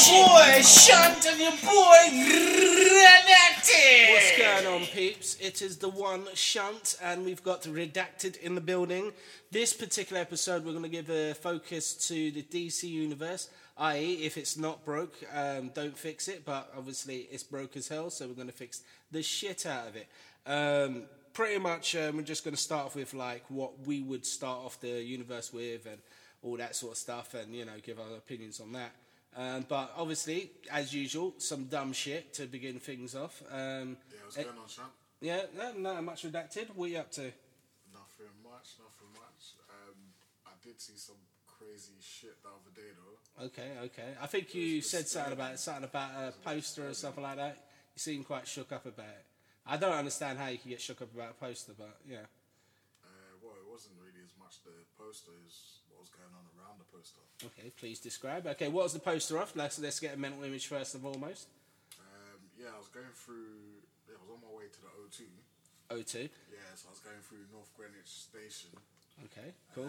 boy Shunt and your boy Redacted. What's going on, peeps? It is the one Shunt, and we've got Redacted in the building. This particular episode, we're going to give a focus to the DC universe, i.e., if it's not broke, don't fix it. But obviously, it's broke as hell, so we're going to fix the shit out of it. Pretty much, we're just going to start off with like what we would start off the universe with, and all that sort of stuff, and give our opinions on that. But obviously, as usual, some dumb shit to begin things off. What's going on, Sean? Yeah, not much Redacted. What are you up to? Nothing much. I did see some crazy shit the other day, though. Okay. I think you said something about a poster or something like that. You seem quite shook up about it. I don't understand how you can get shook up about a poster, but yeah. Well, it wasn't really as much the poster as what was going on around the poster. Okay, please describe. Okay, what was the poster of? Let's get a mental image first and foremost. I was going through. I was on my way to the O2. O2. Yeah, so I was going through North Greenwich Station. Okay, cool.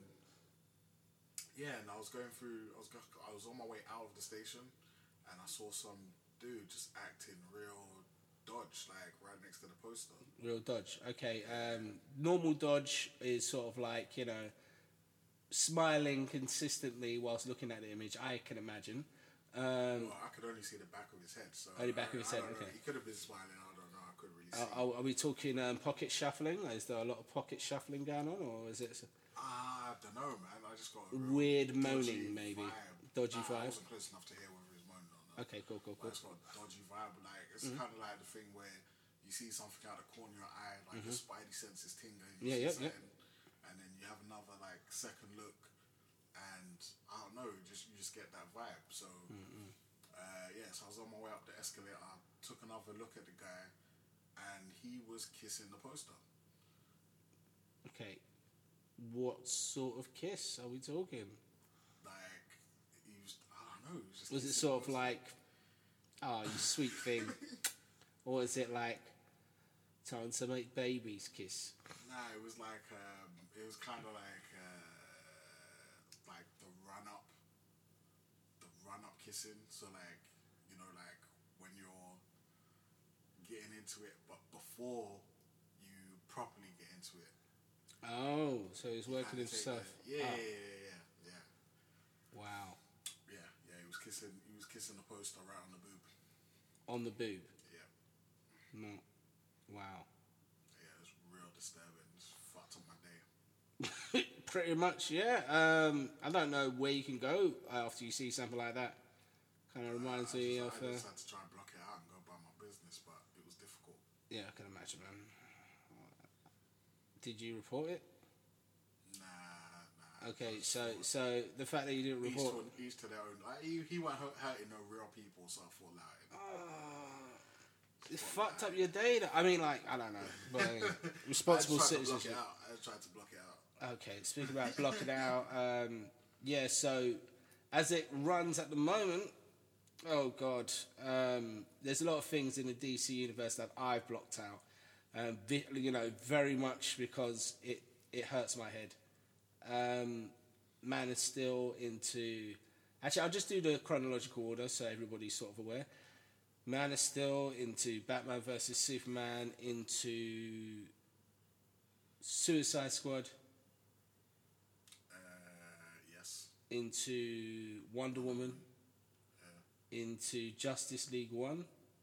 Yeah, and I was going through. I was on my way out of the station, and I saw some dude just acting real dodge, like right next to the poster. Real dodge. Okay. Normal dodge is sort of like smiling consistently whilst looking at the image. I can imagine. Well, I could only see the back of his head. So only back of his head. Okay. He could have been smiling. I don't know. I couldn't really see. Are we talking pocket shuffling? Is there a lot of pocket shuffling going on, or is it? I don't know, man. I just got a weird moaning, maybe vibe. dodgy vibe. I wasn't close enough to hear whether he was moaning or not. Okay, cool. But it's got a dodgy vibe. Like it's kind of like the thing where you see something out of the corner of your eye, like your spidey senses tingling. Yeah. And then you have another like second look, and I don't know, you just get that vibe. So so I was on my way up the escalator. I took another look at the guy, and he was kissing the poster. Okay, what sort of kiss are we talking? Like he was, I don't know. Was it sort of like, oh, you sweet thing, or is it like time to make babies kiss? Nah, it was like it was kind of like the run up kissing. So like like when you're getting into it, but before you properly get into it. Oh, so he's working himself. Yeah. Wow. Yeah. He was kissing the poster right on the boob. On the boob. Yeah. No. Wow. Yeah, it was real disturbing. It just fucked up my day. Pretty much, yeah. I don't know where you can go after you see something like that. Kind of reminds me of. I just had to try and block it out and go about my business, but it was difficult. Yeah, I can imagine, man. Did you report it? Nah. Okay, so the fact that you didn't report. Each to their own. Like, he weren't hurting no real people, so I thought It's fucked up your day. I mean, like, I don't know. But responsible citizenship. I tried to block it out. Okay, speaking about blocking out, so as it runs at the moment, oh God, there's a lot of things in the DC universe that I've blocked out. Very much because it hurts my head. Man is still into... Actually, I'll just do the chronological order so everybody's sort of aware. Man is still into Batman vs. Superman, into Suicide Squad. Yes. Into Wonder Woman. Yeah. Into Justice League 1.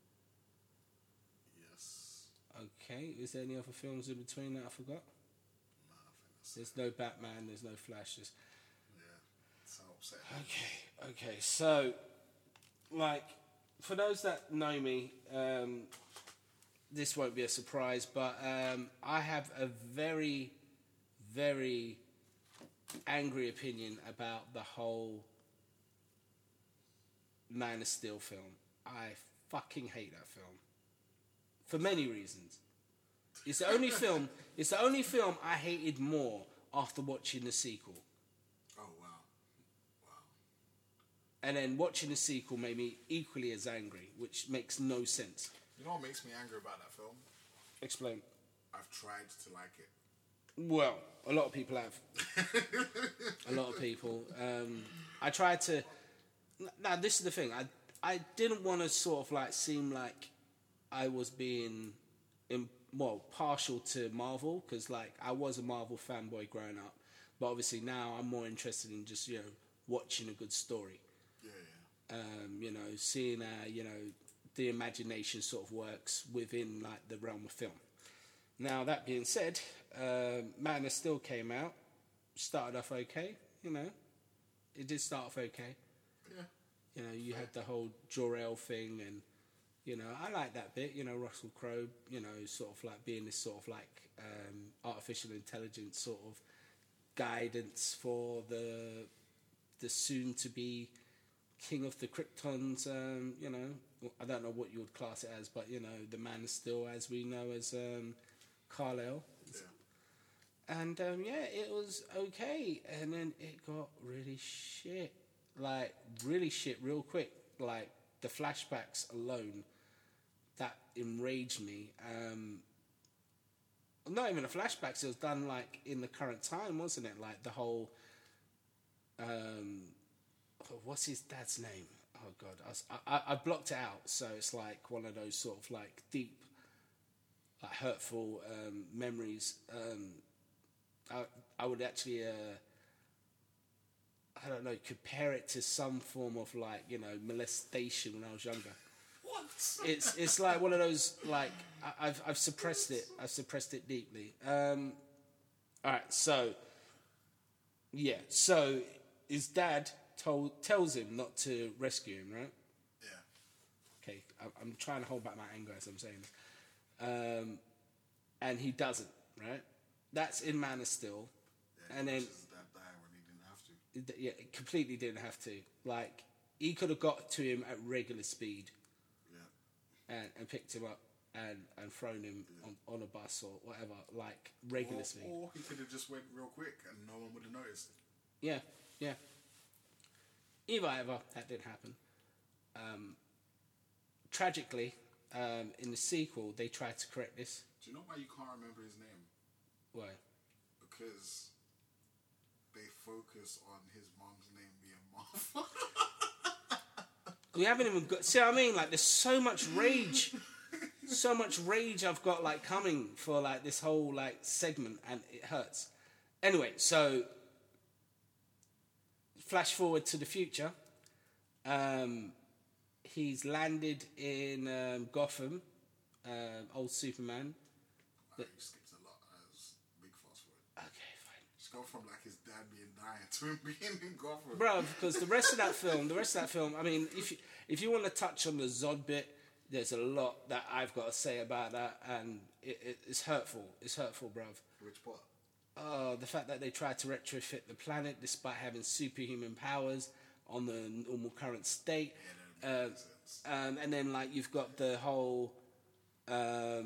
Yes. Okay, is there any other films in between that I forgot? No, I think that's There's no Batman, there's no Flash. Yeah, so upsetting. Okay, so, like, for those that know me, this won't be a surprise, but I have a very, very angry opinion about the whole Man of Steel film. I fucking hate that film. For many reasons. It's the only film I hated more after watching the sequel. Oh, wow. And then watching the sequel made me equally as angry, which makes no sense. You know what makes me angry about that film? Explain. I've tried to like it. Well, a lot of people have. A lot of people. I tried to Now, this is the thing. I didn't want to sort of like seem like I was being partial to Marvel, because like I was a Marvel fanboy growing up, but obviously now I'm more interested in just watching a good story. Yeah. Seeing the imagination sort of works within like the realm of film. Now that being said, Man of Steel came out, started off okay. It did start off okay. Yeah. You had the whole Jor-El thing, and I like that bit. Russell Crowe, sort of like being this sort of like artificial intelligence sort of guidance for the soon to be king of the Kryptons. I don't know what you would class it as, but the Man of Steel, as we know as Kal-El. Yeah. And it was okay, and then it got really shit. Like really shit, real quick. Like the flashbacks alone, that enraged me. Not even the flashbacks; it was done like in the current time, wasn't it? Like the whole, what's his dad's name? Oh God, I blocked it out. So it's like one of those sort of like deep, like hurtful memories. I would actually, I don't know, compare it to some form of like molestation when I was younger. What? It's like one of those like I've suppressed it. I've suppressed it deeply. All right, so his dad tells him not to rescue him, right? Yeah. Okay, I'm trying to hold back my anger as I'm saying this. And he doesn't, right? That's in Man of Steel. Yeah, And then his dad died when he didn't have to. yeah, completely didn't have to. Like he could have got to him at regular speed. Yeah. And picked him up and thrown him on a bus or whatever, like regular speed. Or he could have just went real quick and no one would have noticed. Yeah. Either, that didn't happen. Tragically, in the sequel, they tried to correct this. Do you know why you can't remember his name? Why? Because they focus on his mom's name being Martha. We haven't even got... See what I mean? Like, there's so much rage. So much rage I've got, like, coming for, like, this whole, like, segment, and it hurts. Anyway, so... Flash forward to the future. He's landed in Gotham. Old Superman. He skips a lot. As big fast forward. Okay, fine. Just go from, like, his dad being dying to him being in Gotham. Bro, because the rest of that film, I mean, if you want to touch on the Zod bit, there's a lot that I've got to say about that, and it's hurtful. It's hurtful, bruv. Which part? The fact that they tried to retrofit the planet despite having superhuman powers on the normal current state. Yeah, that makes sense. And then, like, you've got the whole... oh,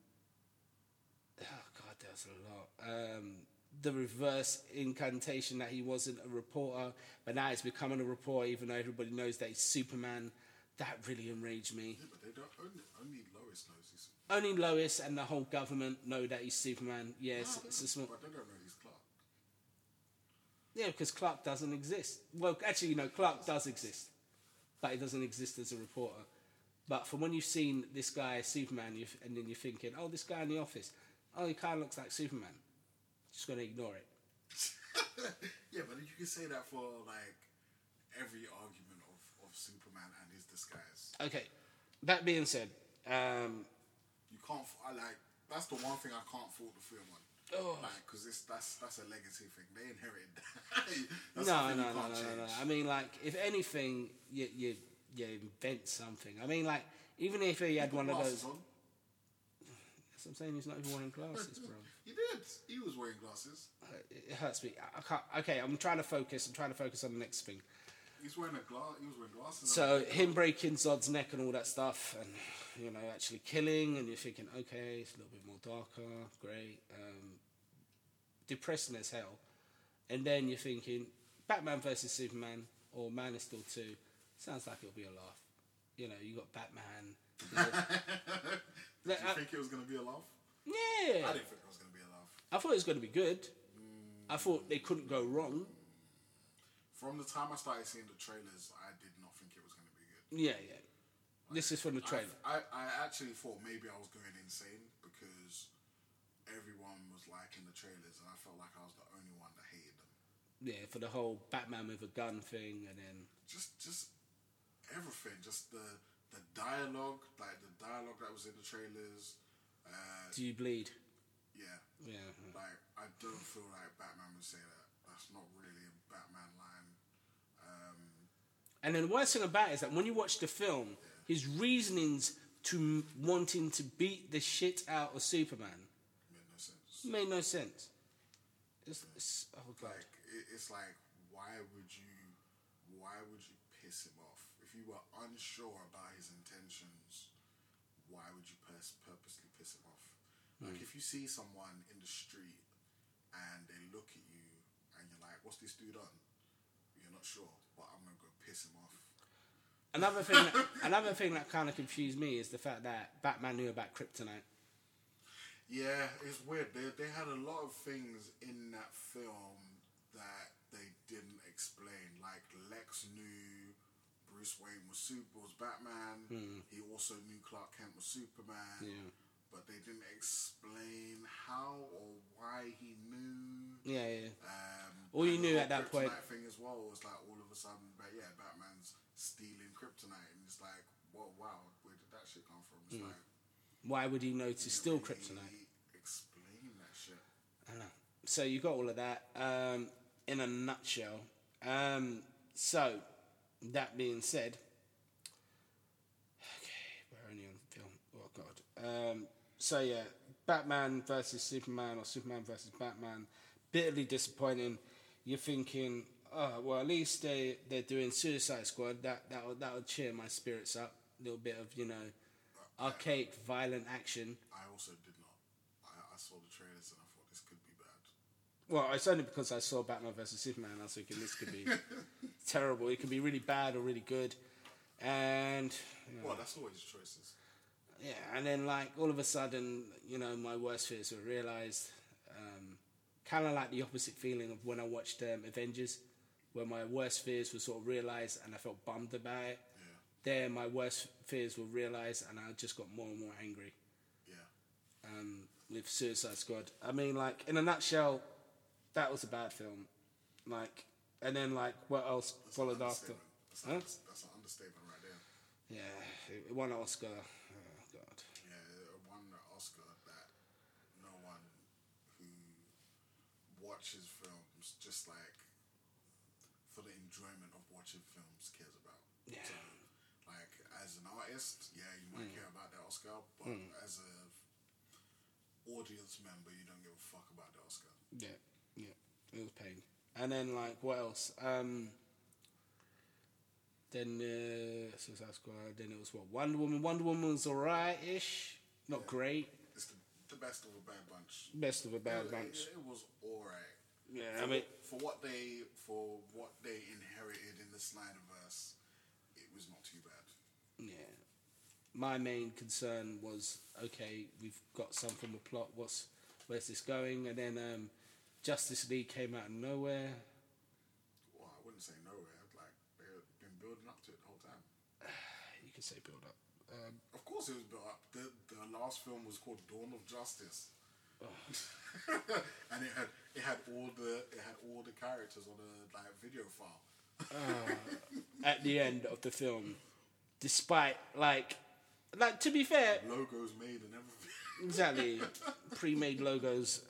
God, there's a lot. The reverse incantation that he wasn't a reporter, but now he's becoming a reporter, even though everybody knows that he's Superman. That really enraged me. Yeah, but they don't... Only Lois knows he's... Only Lois and the whole government know that he's Superman. Yes, it's a small... But they don't know he's Clark. Yeah, because Clark doesn't exist. Well, actually, Clark does exist, but he doesn't exist as a reporter. But from when you've seen this guy, Superman, and then you're thinking, oh, this guy in the office, oh, he kind of looks like Superman. Just going to ignore it. Yeah, but you can say that for, like, every argument of Superman and his disguise. Okay, that being said... You can't... that's the one thing I can't fault the film on. Oh. Like, because that's a legacy thing. They inherited that. That's something you can't change. I mean, like, if anything, you invent something. I mean, like, even if he had one of those... On. That's what I'm saying, he's not even wearing glasses, bro. He did. He was wearing glasses. It hurts me. I can't... Okay, I'm trying to focus on the next thing. He was wearing glasses. So, him breaking Zod's neck and all that stuff, and, actually killing, and you're thinking, okay, it's a little bit more darker, great, depressing as hell. And then you're thinking, Batman versus Superman, or Man of Steel 2, sounds like it'll be a laugh. You got Batman. Did you think it was going to be a laugh? Yeah. I didn't think it was going to be a laugh. I thought it was going to be good. I thought they couldn't go wrong. From the time I started seeing the trailers, I did not Yeah. This is from the trailer. I actually thought maybe I was going insane because everyone was liking the trailers, and I felt like I was the only one that hated them. Yeah, for the whole Batman with a gun thing, and then Just everything, just the dialogue, like the dialogue that was in the trailers. do you bleed? Yeah, Yeah. like I don't feel like Batman would say that. That's not really a Batman line. And then the worst thing about it is that when you watch the film, his reasonings to wanting to beat the shit out of Superman Made no sense. made no sense. Oh god. Like it's like why would you piss him off if you were unsure about his intentions? Why would you purposely piss him off? Like if you see someone in the street and they look at you and you're like, "What's this dude on?" You're not sure, but I'm gonna go piss him off. Another thing that kind of confused me is the fact that Batman knew about kryptonite. Yeah, it's weird. They had a lot of things in that film that they didn't explain. Like Lex knew Bruce Wayne was Batman. He also knew Clark Kent was Superman. Yeah. But they didn't explain how or why he knew. Yeah. All and you the knew whole at that point. kryptonite thing as well was like all of a sudden, but yeah, Batman's stealing kryptonite, and it's like, well, wow, where did that shit come from? It's like, Why would he know to steal really kryptonite? explain that shit. I don't know. So you got all of that in a nutshell. So that being said, okay, we're only on film. Oh god. So yeah, Batman versus Superman or Superman versus Batman, bitterly disappointing. You're thinking, oh well, at least they're doing Suicide Squad. That'll cheer my spirits up. A little bit of archaic violent action. I also did not. I saw the trailers and I thought this could be bad. Well, it's only because I saw Batman vs Superman. I was thinking this could be terrible. It could be really bad or really good, and Well, that's always choices. yeah. And then like all of a sudden, my worst fears were realized. Kind of like the opposite feeling of when I watched Avengers, where my worst fears were sort of realized, and I felt bummed about it. Yeah. There, my worst fears were realized, and I just got more and more angry. Yeah. With Suicide Squad. I mean, like, in a nutshell, that was a bad film. Like, and then, like, what else followed after? That's an understatement right there. Yeah, it won an Oscar. Oh, God. Yeah, it won an Oscar that no one who watches films just like for the enjoyment of watching films cares about. Yeah. So, like, as an artist, yeah, you might care about that Oscar, but as a audience member, you don't give a fuck about the Oscar. Yeah, it was pain. And then, like, what else? Then Suicide Squad. Then it was what, Wonder Woman. Wonder Woman was alright-ish, not great. It's the best of a bad bunch. Best of a bad bunch. It was alright. Yeah, I mean, for what they inherited in the Snyderverse, it was not too bad. yeah. My main concern was, okay, we've got some from the plot. Where's this going? And then Justice League came out of nowhere. Well, I wouldn't say nowhere. Like, they've been building up to it the whole time. You could say build up. Of course, it was built up. The last film was called Dawn of Justice, and it had all the characters on a video file. At the end of the film, despite like to be fair, Logos made and everything. exactly, pre-made logos.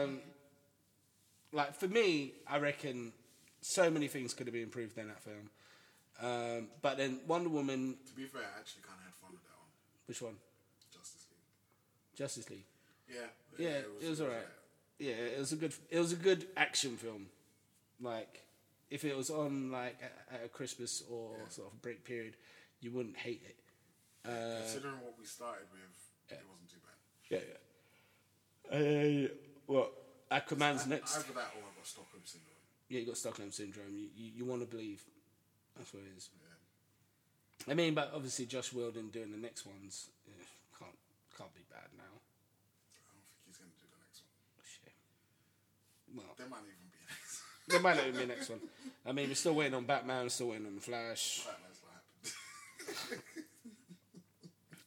Like for me, I reckon so many things could have been improved in that film. But then Wonder Woman. To be fair, I actually kind of had fun with that one. Which one? Justice Justice League. League. Yeah. It was alright. Yeah, it was a good action film. Like, if it was on like at a Christmas or sort of break period, you wouldn't hate it. Considering what we started with, it wasn't too bad. Yeah. What? Aquaman's next. Either that or I got Stockholm Syndrome. Yeah, you got Stockholm Syndrome. You want to believe. That's what it is. Yeah. I mean, but obviously Josh Whedon doing the next ones can't be bad now. I don't think he's going to do the next one. Shit. Well, There might even be a next one. there might not even be a next one. I mean, we're still waiting on Batman. We're still waiting on the Flash. Batman's not happened.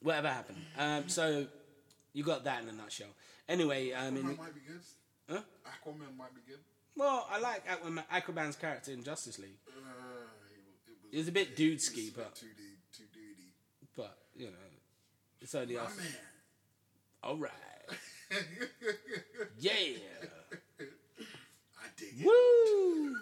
whatever happened. So you got that in a nutshell. Anyway, Aquaman might be good. Huh? Aquaman might be good. Well, I like Aquaman's character in Justice League. It was a bit dude-ski, but too dudey. but you know, it's only us. Man. All right. Yeah. I dig it. Woo.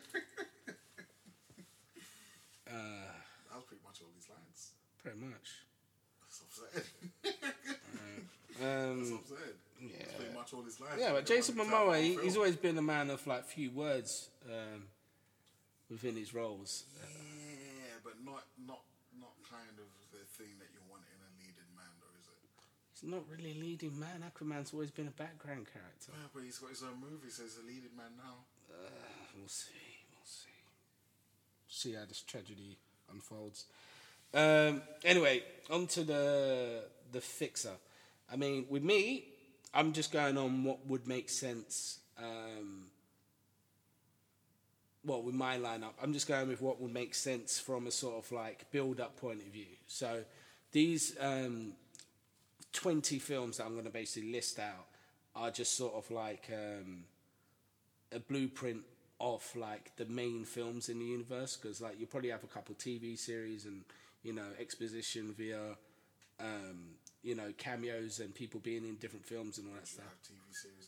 That was pretty much all these lines. Pretty much. That's what I'm saying. Yeah. That's pretty much all his lines. Yeah, but Jason Momoa, he's always been a man of like few words within his roles. Yeah, but not kind of the thing that you want in a leading man, though, is it? He's not really a leading man. Aquaman's always been a background character. Yeah, but he's got his own movie, so he's a leading man now. We'll see. See how this tragedy unfolds. Anyway, on to the fixer. I mean, with me, I'm just going on what would make sense. With my lineup, I'm just going with what would make sense from a sort of like build-up point of view. So these 20 films that I'm going to basically list out are just sort of like a blueprint of like the main films in the universe, because like you probably have a couple TV series and exposition via cameos and people being in different films and all that stuff. Have TV series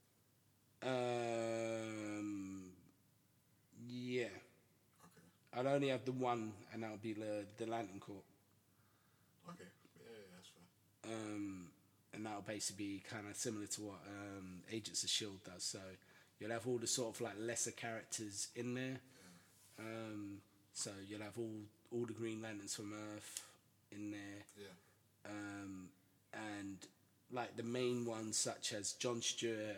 connected? Yeah. Okay. I'd only have the one, and that would be the Lantern Corps. Okay. Yeah, that's fair. And that'll basically be kind of similar to what Agents of S.H.I.E.L.D. does. So you'll have all the sort of like lesser characters in there. Yeah. So you'll have all the Green Lanterns from Earth in there. Yeah. And like the main ones such as Jon Stewart,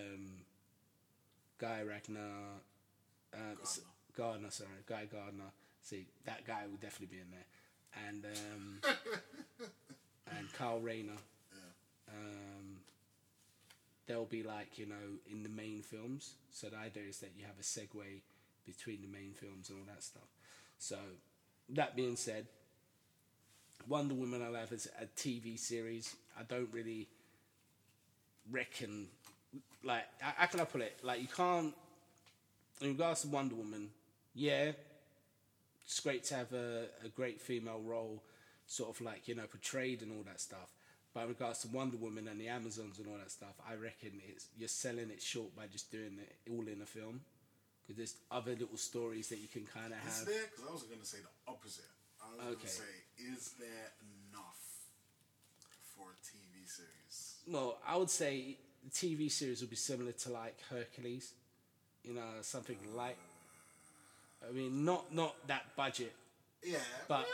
Guy Ragnar, Guy Gardner. See, that guy will definitely be in there. And and Kyle Rayner. Yeah. They'll be like, in the main films. So the idea is that you have a segue between the main films and all that stuff. So that being said, Wonder Woman I'll have as a TV series. I don't really reckon, like, how can I put it? Like, you can't, in regards to Wonder Woman, yeah, it's great to have a great female role sort of like, portrayed and all that stuff. But in regards to Wonder Woman and the Amazons and all that stuff, I reckon you're selling it short by just doing it all in a film. Because there's other little stories that you can kind of have. Is there? Because I was going to say the opposite. I was going to Okay. say, is there enough for a TV series? Well, I would say the TV series would be similar to like Hercules, something like. I mean, not that budget, Yeah. but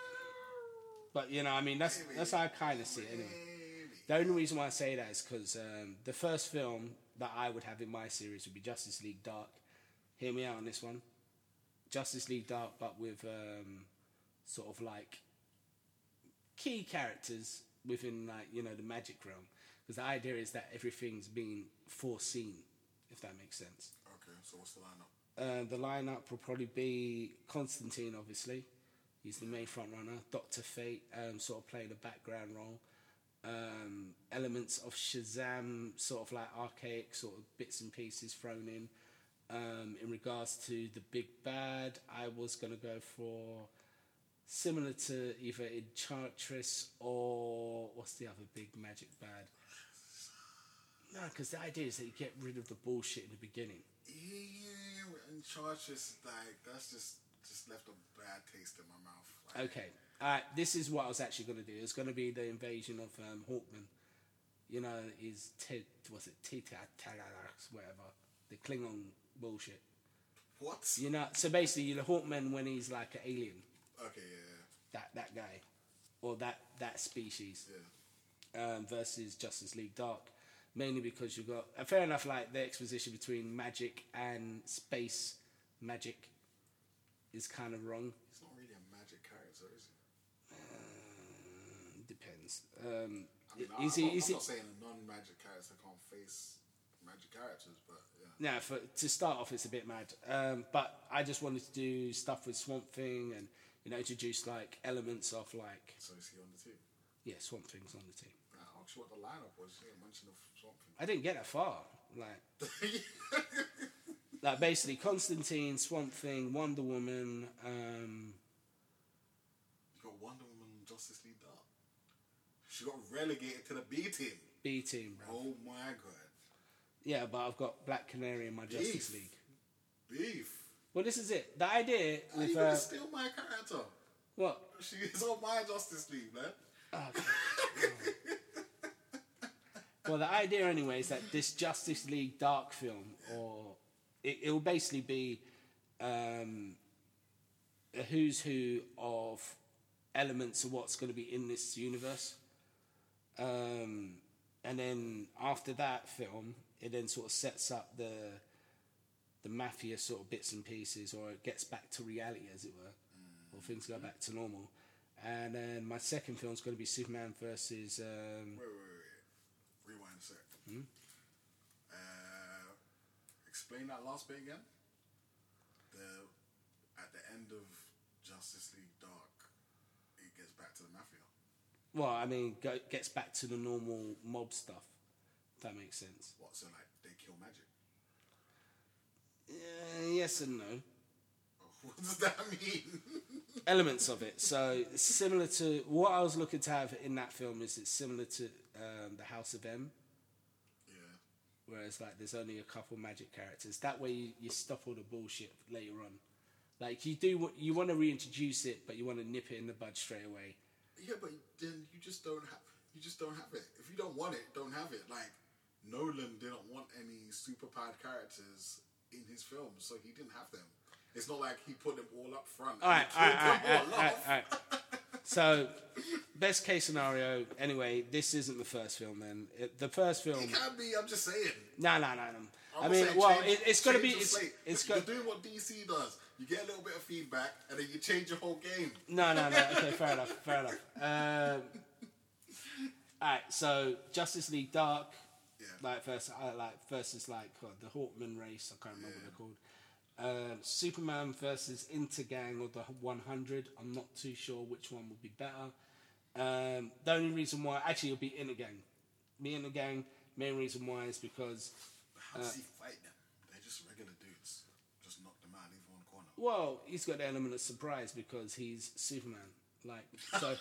that's how I kind of see it anyway. The only reason why I say that is because the first film that I would have in my series would be Justice League Dark. Hear me out on this one. Justice League Dark, but with sort of like key characters within like the magic realm. Because the idea is that everything's been foreseen, if that makes sense. Okay, so what's the lineup? The lineup will probably be Constantine, obviously. He's the main front runner. Dr. Fate, sort of playing a background role. Elements of Shazam, sort of like archaic sort of bits and pieces thrown in. In regards to the big bad, I was going to go for similar to either Enchantress or what's the other big magic bad? No, because the idea is that you get rid of the bullshit in the beginning. Yeah, Enchantress, like, that's just left a bad taste in my mouth. Like, Okay, alright, this is what I was actually going to do. It's going to be the invasion of Hawkman. Is whatever. The Klingon bullshit. what? So basically, Hawkman when he's like an alien. Okay, yeah. That guy. Or that species. Yeah. Versus Justice League Dark. Mainly because you've got... fair enough, like, the exposition between magic and space magic is kind of wrong. He's not really a magic character, is he? Depends. I'm not saying a non-magic character can't face magic characters, but yeah. No, to start off, it's a bit mad. But I just wanted to do stuff with Swamp Thing and, introduce, like, elements of, like... So is he on the team? Yeah, Swamp Thing's on the team. I asked you what the lineup was. You didn't mention the Swamp Thing. I didn't get that far. Like basically Constantine, Swamp Thing, Wonder Woman. You got Wonder Woman, Justice League Dark. She got relegated to the B team. B team, bro. Oh my god. Yeah, but I've got Black Canary in my Justice League. Beef. Well, this is it. The idea Are with you gonna steal my character? what? She is on my Justice League, man. Well, the idea anyway is that this Justice League Dark film, or it will basically be a who's who of elements of what's going to be in this universe. And then after that film, it then sort of sets up the mafia sort of bits and pieces, or it gets back to reality, as it were, or things go back to normal. And then my second film is going to be Superman versus. Wait. Rewind a sec. Explain that last bit again. At the end of Justice League Dark, it gets back to the mafia. Well, I mean, gets back to the normal mob stuff. If that makes sense. What? So like they kill magic? Yes and no. What does that mean? Elements of it. So it's similar to what I was looking to have in that film. Is it's similar to the House of M. Yeah. Whereas like there's only a couple magic characters. That way you stop all the bullshit later on. Like you want to reintroduce it, but you want to nip it in the bud straight away. Yeah, but then you just don't have it. If you don't want it, don't have it. Like Nolan didn't want any superpowered characters in his films, so he didn't have them. It's not like he put them all up front. All right. So, best case scenario. Anyway, this isn't the first film. Then the first film. It can be. I'm just saying. No. I mean, saying well, change- it's got to be. change the slate. It's You're got. doing what DC does. You get a little bit of feedback, and then you change your whole game. No. Okay, fair enough. All right. So, Justice League Dark. Yeah. Versus the Hawkman race. I can't remember what they're called. Superman versus Intergang or the 100. I'm not too sure which one would be better. The only reason why, actually, it'll be Intergang. Me and the gang. Main reason why is because. How does he fight them? They're just regular dudes. Just knock them out, leave one corner. Well, he's got the element of surprise because he's Superman. Like so.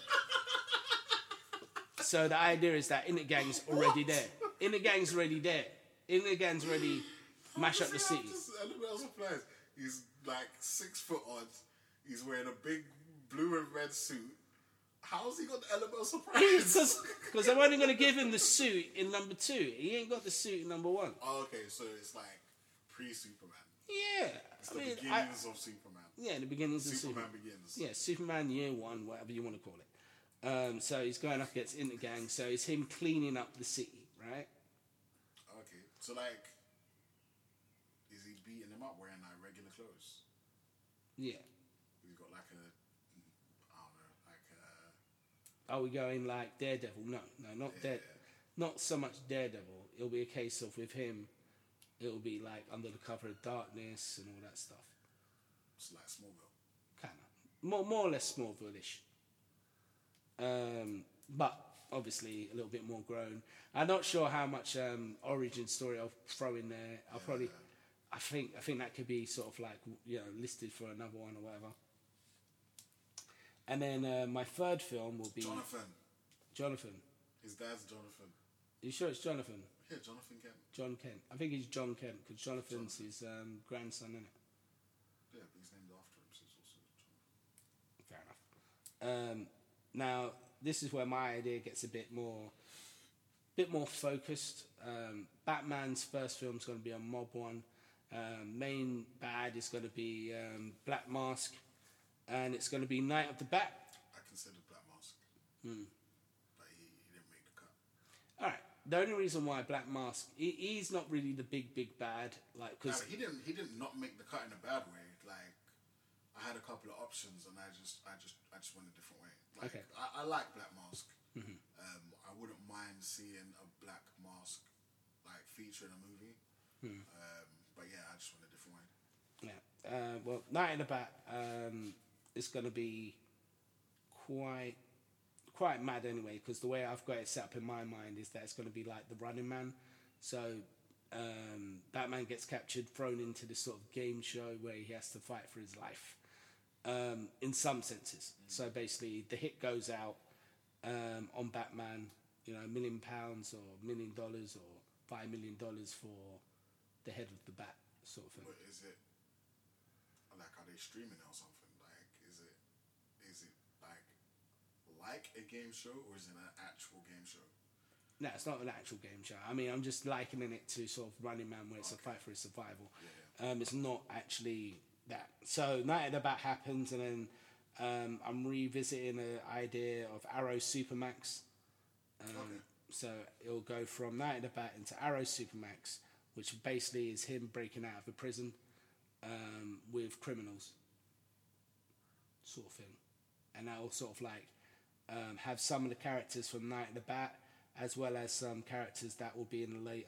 So the idea is that Intergang's already there. Intergang's already there. Intergang's already mash up the city. He's like 6 foot odd. He's wearing a big blue and red suit. How's he got the element of surprise? Because I'm only going to give him the suit in number 2. He ain't got the suit in number 1. Oh, okay, so it's like pre-Superman. Yeah. It's the beginnings of Superman. Yeah, the beginnings of Superman. Begins. Yeah, Superman year 1, whatever you want to call it. So he's going up against Intergang. So it's him cleaning up the city, right? Okay, so like, is he beating him up wearing like regular clothes? Yeah. He's got like a, I don't know, like a... Are we going like Daredevil? No, not not so much Daredevil. It'll be a case of with him, it'll be like Under the Cover of Darkness and all that stuff. It's like Smallville. Kind of. More or less Smallville-ish. But obviously a little bit more grown. I'm not sure how much origin story I'll throw in there. I think that could be sort of like, listed for another one or whatever. And then my third film will be Jonathan. His dad's Jonathan. Are you sure it's Jonathan? Yeah, Jonathan Kent. John Kent. I think he's John Kent because Jonathan's his grandson, isn't it? Yeah, but he's named after him, so it's also Jonathan. Fair enough. Now this is where my idea gets a bit more focused. Batman's first film is going to be a mob one. Main bad is going to be Black Mask, and it's going to be Night of the Bat. I considered Black Mask, but he didn't make the cut. All right. The only reason why Black Mask, he's not really the big bad, like because he didn't not make the cut in a bad way. Like I had a couple of options, and I just went a different way. Like, okay. I like Black Mask. I wouldn't mind seeing a Black Mask like feature in a movie. But yeah, I just went a different way. Yeah. Well, Night of the Bat is going to be quite quite mad anyway, because the way I've got it set up in my mind is that it's going to be like the Running Man. So Batman gets captured, thrown into this sort of game show where he has to fight for his life, in some senses. So basically, the hit goes out on Batman, you know, £1 million or $1 million or $5 million for the head of the bat, sort of thing. But is it like, are they streaming it or something? Like, is it like a game show, or is it an actual game show? No, it's not an actual game show. I mean, I'm just likening it to sort of Running Man, where it's a fight for his survival. Yeah. It's not actually that. So Night of the Bat happens, and then I'm revisiting the idea of Arrow Supermax. So it'll go from Night of the Bat into Arrow Supermax, which basically is him breaking out of a prison with criminals, sort of thing. And that'll sort of like have some of the characters from Night of the Bat, as well as some characters that will be in the later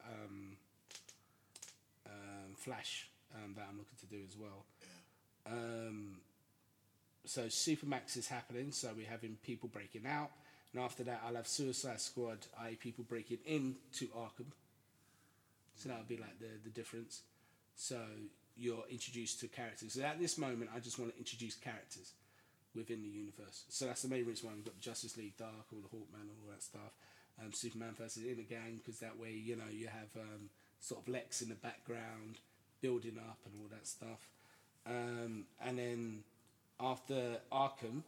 Flash that I'm looking to do as well. Yeah. So Supermax is happening, so we're having people breaking out, and after that I'll have Suicide Squad, i.e. people breaking into Arkham. So that'll be like the difference. So you're introduced to characters. So at this moment I just want to introduce characters within the universe. So that's the main reason why we've got the Justice League Dark, all the Hawkman, all that stuff. Superman versus in the gang, because that way, you know, you have sort of Lex in the background building up and all that stuff. And then after Arkham,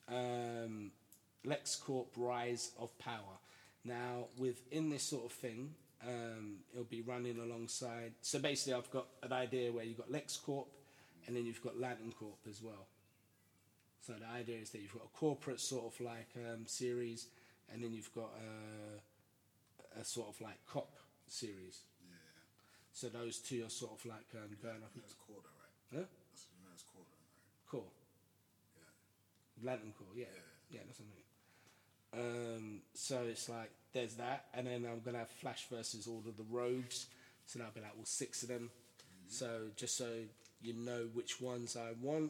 LexCorp Rise of Power. Now, within this sort of thing, it'll be running alongside. So basically, I've got an idea where you've got LexCorp, and then you've got Lantern Corp as well. So the idea is that you've got a corporate sort of like series, and then you've got a sort of like cop series. Yeah. So those two are sort of like going up. It's Corda, right? Huh? That's Corda, right? Cool. Yeah. Lantern Corps, yeah, that's something. So it's like there's that, and then I'm gonna have Flash versus all of the Rogues. So that'll be like 6 of them. So just so you know which ones I want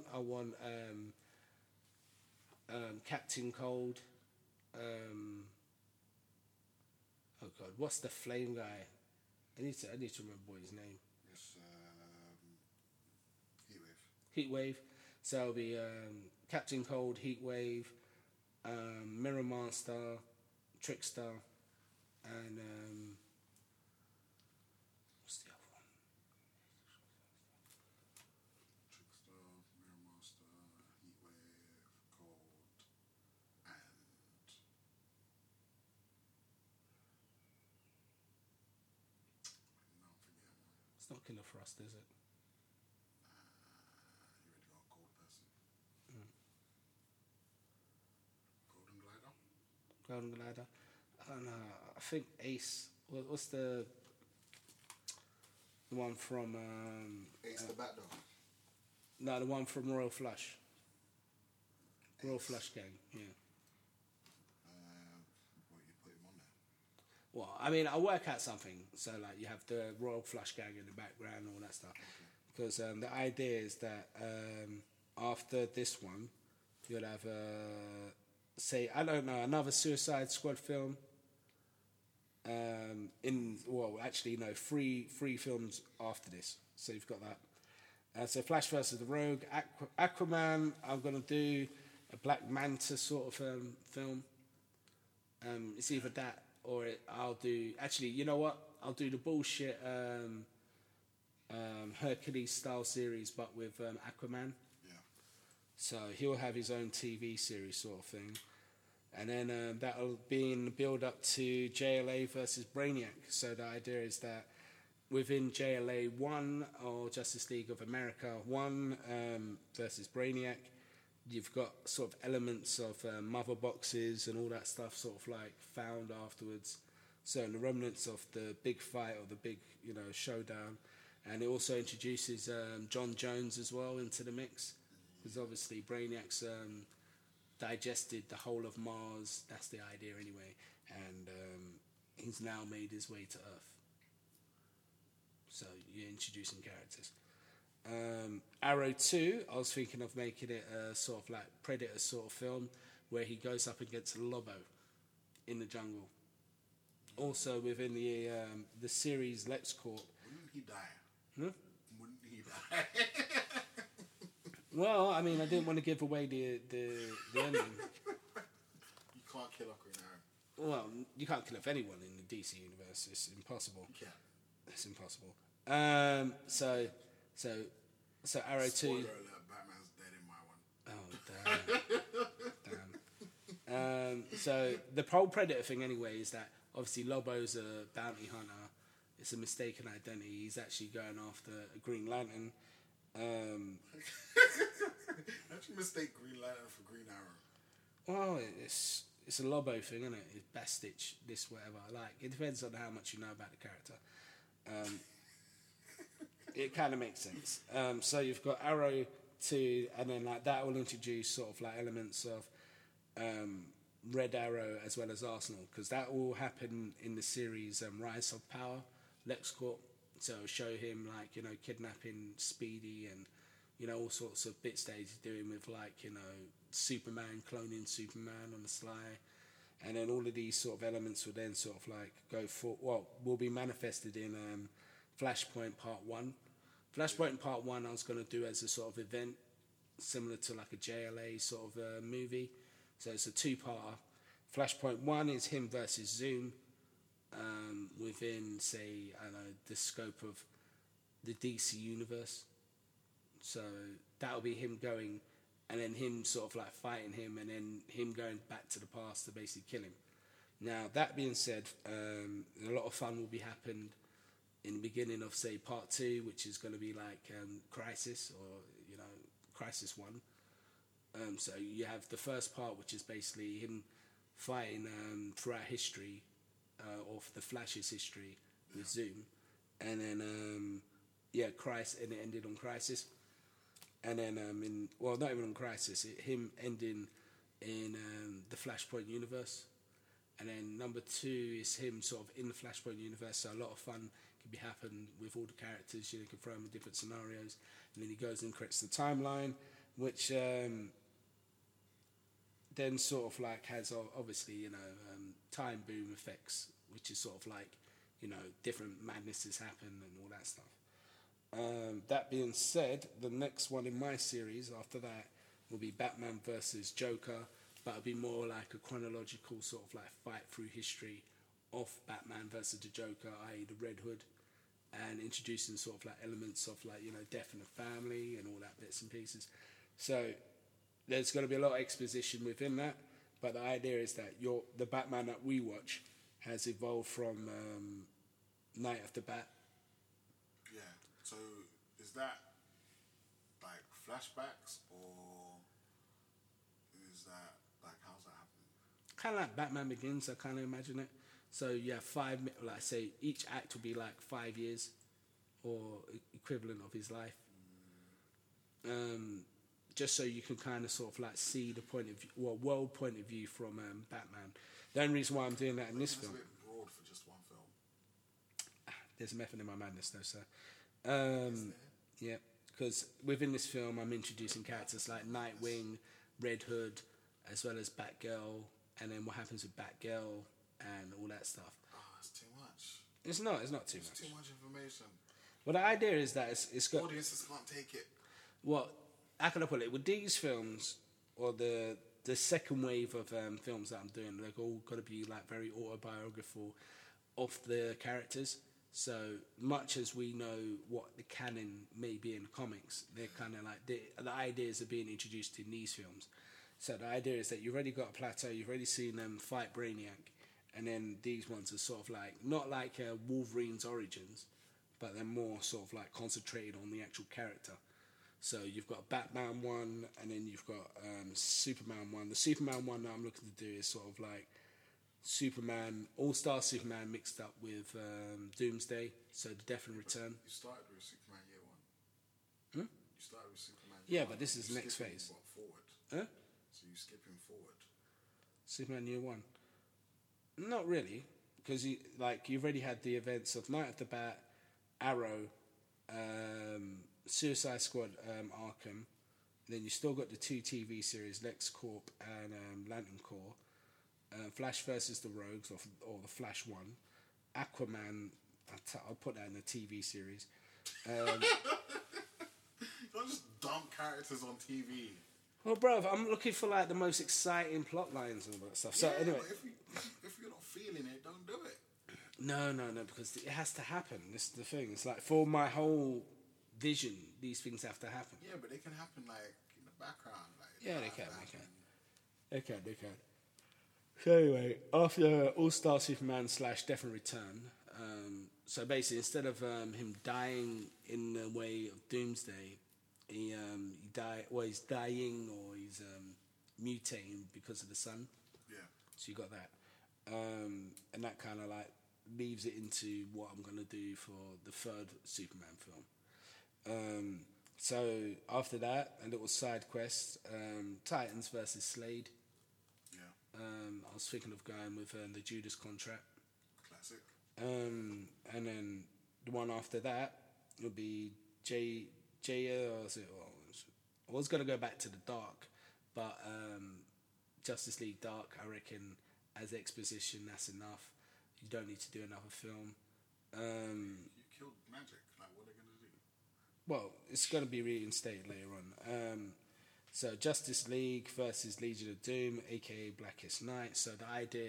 Captain Cold. Oh God, what's the flame guy? I need to remember his name. It's Heatwave. Heatwave. So it'll be Captain Cold, Heatwave, Mirror Master, Trickster, and what's the other one? Trickster, Mirror Master, Heatwave, Cold, and no, I'm forgetting one. It's not Killer Frost, is it? You already got a gold person. Golden Glider? Golden Glider. I don't know. I think Ace. What's the one from? Ace the Bat though. No, the one from Royal Flush. Royal Flush Gang. Yeah. What you put him on there? Well, I mean, I'll work out something. So, like, you have the Royal Flush Gang in the background, all that stuff. Because the idea is that after this one, you'll have, say, I don't know, another Suicide Squad film. Three films after this. So you've got that. So Flash versus the Rogue, Aquaman. I'm gonna do a Black Manta sort of film. It's either that or I'll do. Actually, you know what? I'll do the bullshit Hercules style series, but with Aquaman. Yeah. So he'll have his own TV series sort of thing. And then that'll be in the build-up to JLA versus Brainiac. So the idea is that within JLA 1, or Justice League of America 1 versus Brainiac, you've got sort of elements of mother boxes and all that stuff sort of like found afterwards. So the remnants of the big fight or the big, showdown. And it also introduces John Jones as well into the mix. Because obviously Brainiac's... digested the whole of Mars, that's the idea anyway, and he's now made his way to Earth. So you're introducing characters. Arrow 2, I was thinking of making it a sort of like Predator sort of film, where he goes up against Lobo in the jungle. Also within the series LexCorp. Wouldn't he die? Hmm? Wouldn't he die? Well, I mean, I didn't want to give away the ending. You can't kill off Green Arrow. Well, you can't kill off anyone in the DC universe. It's impossible. You can't. It's impossible. So Arrow 2. Spoiler alert, Batman's dead in my one. Oh, damn. So the whole Predator thing anyway is that obviously Lobo's a bounty hunter. It's a mistaken identity. He's actually going after a Green Lantern. How'd you mistake Green Lantern for Green Arrow? Well, it's a Lobo thing, isn't it? It's Bastich, this, whatever. Like, it depends on how much you know about the character. It kind of makes sense. So you've got Arrow 2, and then like that will introduce sort of like elements of Red Arrow as well as Arsenal, because that will happen in the series Rise of Power, LexCorp. So it'll show him like, you know, kidnapping Speedy and, you know, all sorts of bits that he's doing with like, you know, Superman, cloning Superman on the sly. And then all of these sort of elements will then sort of like go for, well, will be manifested in Flashpoint Part 1. Flashpoint Part 1 I was going to do as a sort of event, similar to like a JLA sort of movie. So it's a two-parter. Flashpoint 1 is him versus Zoom within, say, I don't know, the scope of the DC universe. So that'll be him going, and then him sort of like fighting him, and then him going back to the past to basically kill him. Now, that being said, a lot of fun will be happened in the beginning of, say, Part 2, which is going to be like Crisis, or, you know, Crisis 1. So you have the first part, which is basically him fighting throughout history, of the Flash's history with Zoom. And then, Crisis, and it ended on Crisis. And then, not even on Crisis, him ending in the Flashpoint universe. And then number 2 is him sort of in the Flashpoint universe, so a lot of fun can be happen with all the characters, you know, you can throw them in different scenarios. And then he goes and creates the timeline, which then sort of like has obviously, you know, time boom effects, which is sort of like, you know, different madnesses happen and all that stuff. That being said, the next one in my series after that will be Batman versus Joker, but it'll be more like a chronological sort of like fight through history of Batman versus the Joker, i.e. the Red Hood, and introducing sort of like elements of like, you know, death in the family and all that bits and pieces. So there's going to be a lot of exposition within that, but the idea is that the Batman that we watch has evolved from Night of the Bat. Yeah. So is that like flashbacks, or is that like, how's that happening? Kind of like Batman Begins, I kind of imagine it. So you have like say each act will be like 5 years or equivalent of his life. Just so you can kind of sort of like see the point of view, world point of view from Batman. The only reason why I'm doing that in this film, That's a bit broad for just one film. there's a method in my madness though, sir. Yeah, because within this film I'm introducing characters like Nightwing, Red Hood, as well as Batgirl, and then what happens with Batgirl and all that stuff. Oh, it's too much. It's not too It's much. too much information. Well, the idea is that it's got... Audiences can't take it. Well, how can I put it? With these films, or the second wave of films that I'm doing, they're all got to be like very autobiographical of the characters. So much as we know what the canon may be in comics, they're kind of like the ideas are being introduced in these films. So the idea is that you've already got a plateau, you've already seen them fight Brainiac, and then these ones are sort of like not like Wolverine's origins, but they're more sort of like concentrated on the actual character. So you've got Batman one, and then you've got Superman one. The Superman one that I'm looking to do is sort of like Superman, All-Star Superman mixed up with Doomsday, so the Death and Return. You started with Superman Year One. You started with Superman Year Yeah, One. but this is You're next skipping, phase. what, forward? Huh? So you skipping forward. Superman Year One. Not really, because you've already had the events of Night of the Bat, Arrow, Suicide Squad, Arkham, Then you still got the 2 TV series, Lex Corp and Lantern Corps. Flash versus the Rogues, or the Flash one. Aquaman, I'll put that in the TV series. Don't just dump characters on TV. Well, bruv, I'm looking for like the most exciting plot lines and all that stuff. So anyway, if you're not feeling it, don't do it. no, because it has to happen. This is the thing. It's like for my whole vision, these things have to happen. Yeah, but they can happen like in the background. Like, Yeah, they can. So anyway, after All-Star Superman / Death and Return, so basically instead of him dying in the way of Doomsday, he's dying or he's mutating because of the sun. Yeah. So you got that. And that kind of like leaves it into what I'm going to do for the 3rd Superman film. So after that, a little side quest, Titans versus Slade. Yeah. I was thinking of going with the Judas Contract. Classic. And then the one after that would be I was going to go back to the Dark, but Justice League Dark, I reckon, as exposition, that's enough. You don't need to do another film. You killed Magic. Like, what are they going to do? Well, it's going to be reinstated later on. So Justice League versus Legion of Doom, aka Blackest Night. So the idea,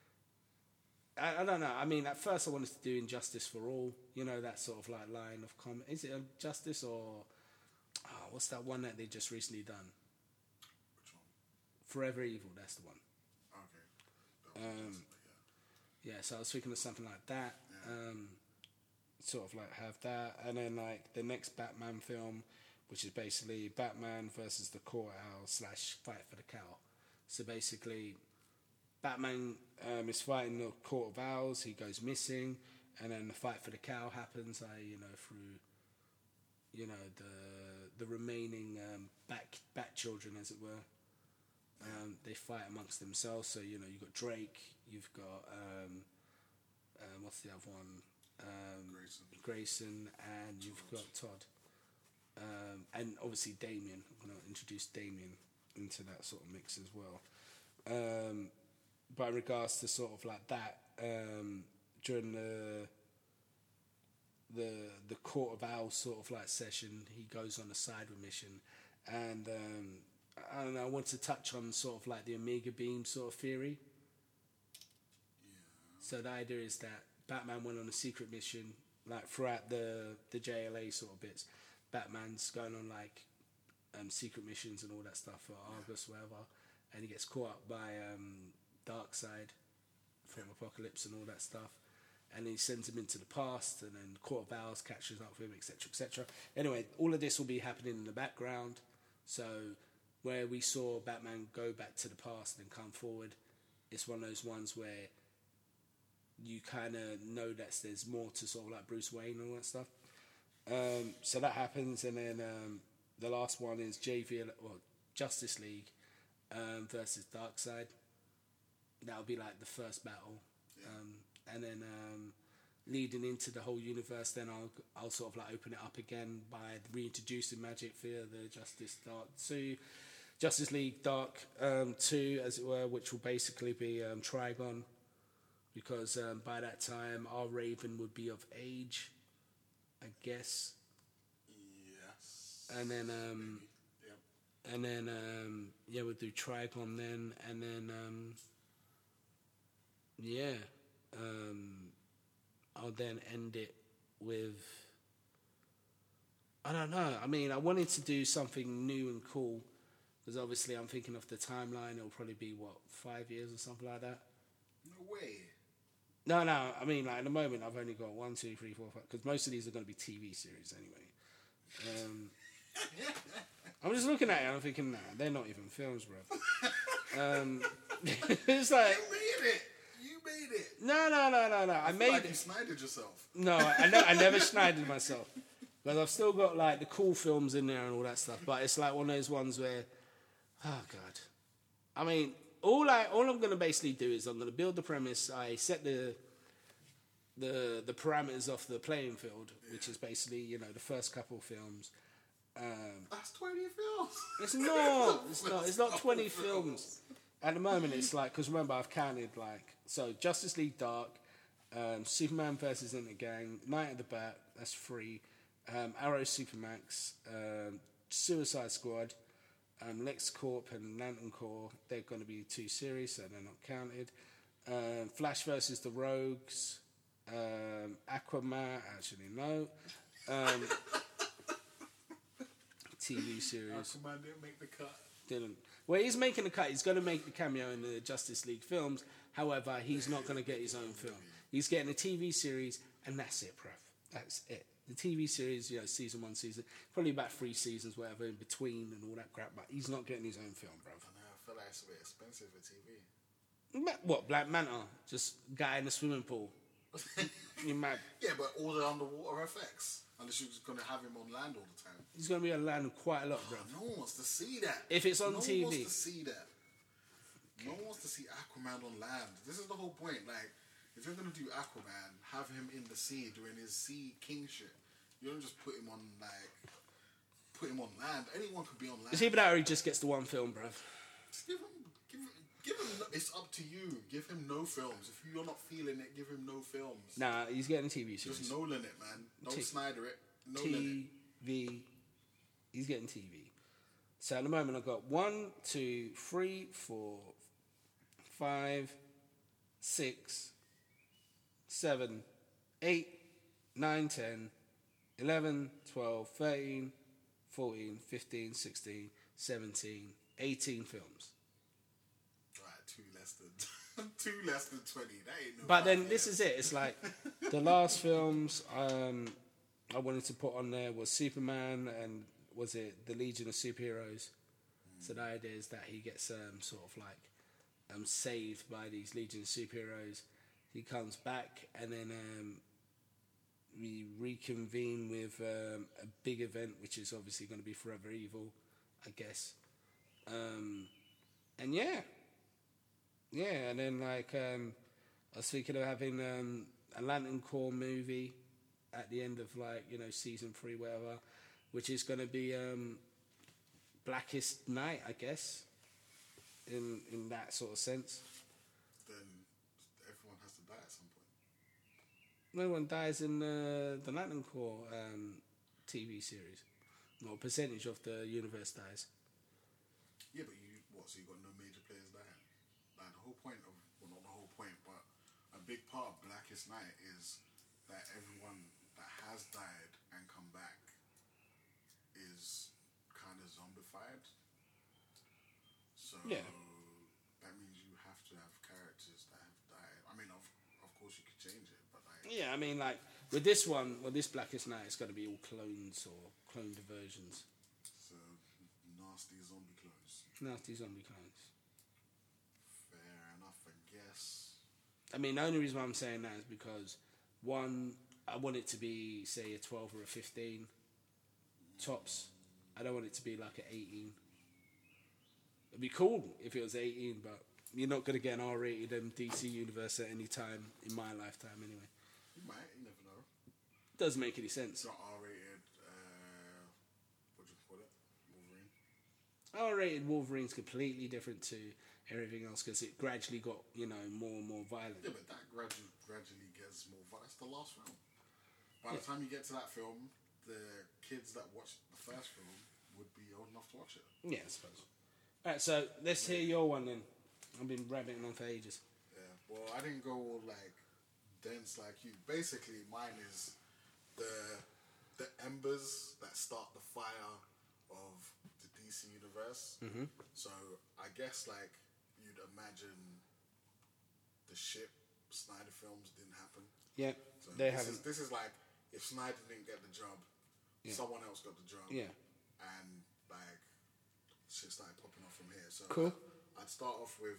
I don't know. I mean, at first I wanted to do Injustice for All. You know, that sort of like line of comment. Is it Justice or what's that one that they just recently done? Which one? Forever Evil. That's the one. Okay. That was Yeah. So I was thinking of something like that. Yeah. Sort of like have that, and then like the next Batman film, which is basically Batman versus the Court Owl / Fight for the Cow. So basically, Batman is fighting the Court of Owls. He goes missing, and then the Fight for the Cow happens. Through the remaining Bat children, as it were. They fight amongst themselves. So you've got Drake, you've got what's the other one? Grayson, and you've got Todd. And obviously Damien. I'm going to introduce Damien into that sort of mix as well. But in regards to sort of like that, during the Court of Owls sort of like session, he goes on a sideway mission, and I don't know, I want to touch on sort of like the Omega Beam sort of theory. Yeah. So the idea is that Batman went on a secret mission, like throughout the JLA sort of bits. Batman's going on like secret missions and all that stuff for Argus, whatever, and he gets caught up by Darkseid from Apocalypse and all that stuff, and he sends him into the past, and then Court of Owls catches up with him, etc., etc. Anyway, all of this will be happening in the background. So where we saw Batman go back to the past and then come forward, it's one of those ones where you kind of know that there's more to sort of like Bruce Wayne and all that stuff. So that happens, and then the last one is Justice League versus Darkseid. That'll be like the first battle, and then leading into the whole universe. Then I'll sort of like open it up again by reintroducing Magic via the Justice League Dark 2, as it were, which will basically be Trigon, because by that time our Raven would be of age, I guess. Yes. And then Yep. and then we'll do Trigon then, and then I'll then end it with, I don't know. I mean, I wanted to do something new and cool, because obviously I'm thinking of the timeline. It'll probably be 5 years or something like that. No way. No. I mean, like at the moment, I've only got 1, 2, 3, 4, 5. Because most of these are going to be TV series anyway. I'm just looking at it and I'm thinking, nah, they're not even films, bro. It's like You made it. no. I made Like it. you snided yourself. No, I never schneided myself. But I've still got like the cool films in there and all that stuff. But it's like one of those ones where, oh god. I mean, all I'm gonna basically do is I'm gonna build the premise. I set the parameters of the playing field, which is basically the first couple of films. That's 20 films. It's not. It's not. It's not 20 films. At the moment, it's like, because remember, I've counted like, so Justice League Dark, Superman versus Inter Gang, Night of the Bat, that's 3, Arrow Supermax, Suicide Squad, Lex Corp and Lantern Corps, they're going to be 2 series, so they're not counted. Flash versus the Rogues, Aquaman, actually no. TV series. Aquaman didn't make the cut. Didn't. Well, he's making a cut. He's going to make the cameo in the Justice League films. However, he's not going to get his own film. He's getting a TV series, and that's it, bruv. That's it. The TV series, season 1, season, probably about 3 seasons, whatever, in between and all that crap, but he's not getting his own film, bruv. I feel like it's a bit expensive for TV. What, Black Manta? Just guy in the swimming pool. You mad? Yeah, but all the underwater effects. Unless you're just going to have him on land all the time. He's going to be on land quite a lot, bruv. No one wants to see that. If it's on TV. No one wants to see that. Okay. No one wants to see Aquaman on land. This is the whole point. Like, if you're going to do Aquaman, have him in the sea doing his sea king shit. You don't just put him on land. Anyone could be on land. It's either that or he just gets the one film, bruv. Just give him. It's up to you. Give him no films. If you're not feeling it, give him no films. Nah, he's getting a TV series. Just Nolan it, man. Don't Snyder it. Nolan TV. He's getting TV. So at the moment, I've got 1, 2, 3, 4, 5, 6, 7, 8, 9, 10, 11, 12, 13, 14, 15, 16, 17, 18 films. Right, 2 less than 20. That ain't no. But then this is it. It's like the last films I wanted to put on there was Superman and was it the Legion of Superheroes. So the idea is that he gets sort of like saved by these Legion of Superheroes. He comes back and then we reconvene with a big event, which is obviously going to be Forever Evil, I guess. And yeah, and then like I was thinking of having a Lantern Corps movie at the end of season 3, whatever, which is going to be Blackest Night, I guess, in that sort of sense. Then everyone has to die at some point. No one dies in the Lantern Corps TV series. Well, a percentage of the universe dies. Yeah, but so you got no major players dying? Like the whole point of, well, not the whole point, but a big part of Blackest Night is that everyone that has died and come back is kind of zombified. So yeah. That means you have to have characters that have died. I mean, of course you could change it, but like... Yeah, I mean, like, with this one, this Blackest Night, it's got to be all clones or cloned versions. So, nasty zombie clones. Nasty zombie clones. Fair enough, I guess. I mean, the only reason why I'm saying that is because, one, I want it to be, say, a 12 or a 15 tops. I don't want it to be like an 18. It'd be cool if it was 18, but you're not going to get an R-rated DC universe at any time in my lifetime anyway. You might, you never know. Doesn't make any sense. It's not R-rated, what do you call it? Wolverine? R-rated Wolverine's completely different to everything else because it gradually got, more and more violent. Yeah, but that gradually gets more violent. That's the last film. By the time you get to that film, the kids that watched the first film would be old enough to watch it. Yeah, I suppose. Alright, so let's hear your one then. I've been rabbiting on for ages. Yeah, well, I didn't go all dense like you. Basically, mine is the embers that start the fire of the DC universe. Mm-hmm. So I guess you'd imagine the ship Snyder films didn't happen. Yeah, so they haven't. This is like if Snyder didn't get the job, someone else got the job. Yeah, and shit started popping off from here. So cool. I'd start off with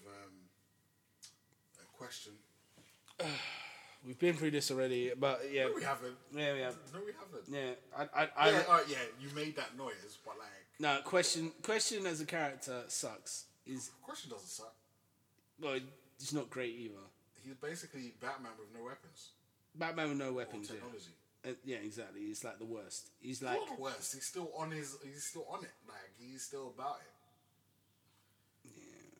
a question. We've been through this already, but yeah. No, we haven't. Yeah, we have. No, we haven't. Yeah, you made that noise, but no, question as a character sucks. Question doesn't suck. Well, it's not great either. He's basically Batman with no weapons. Batman with no weapons. Or technology. Yeah, exactly. He's like the worst. He's like, Not the worst. He's still on it. Like he's still about it.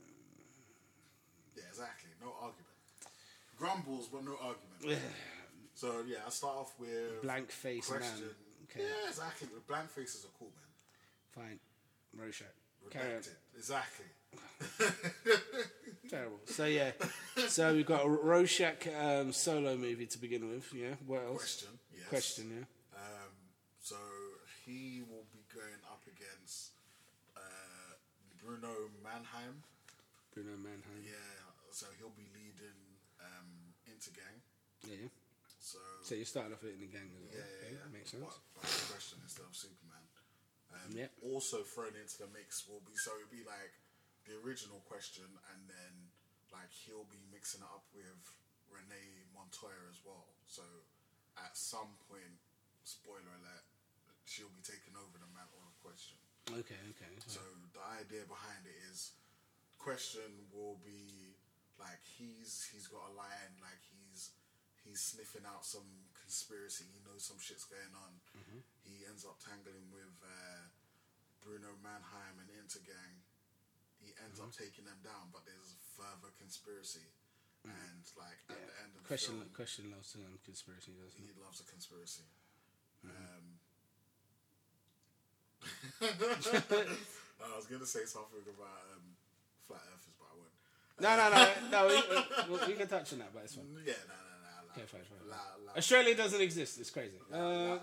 Yeah, exactly. No argument. Grumbles, but no argument. So yeah, I start off with blank face question. man. Okay, Yeah, exactly. The blank faces are cool, man. fine. Rorschach. Carry on. Redacted. Exactly. Terrible. So yeah, so we've got a Rorschach solo movie to begin with. Yeah. What else? Question. Yes. Question. Yeah. So he will be going up against Bruno Mannheim. Bruno Mannheim. Yeah. So he'll be leading Intergang. Yeah. So you started off it in the gang as well. yeah. That makes sense. But the question instead of Superman. Yep. Also thrown into the mix will be it'll be like the original question, and then like he'll be mixing it up with Renee Montoya as well. So at some point, spoiler alert, she'll be taking over the mantle of question. Okay. So the idea behind it is, question will be like he's got a line, like he's sniffing out some conspiracy. He knows some shit's going on. Mm-hmm. He ends up tangling with Bruno Mannheim and Intergang. He ends up taking them down, but there's further conspiracy. And like at the end of the Question film, loves conspiracy, doesn't he he? loves a conspiracy. I was gonna say something about flat earthers, but I won't. No. We can touch on that, but it's fine. Yeah, no. Okay, fine. Australia doesn't exist. It's crazy. None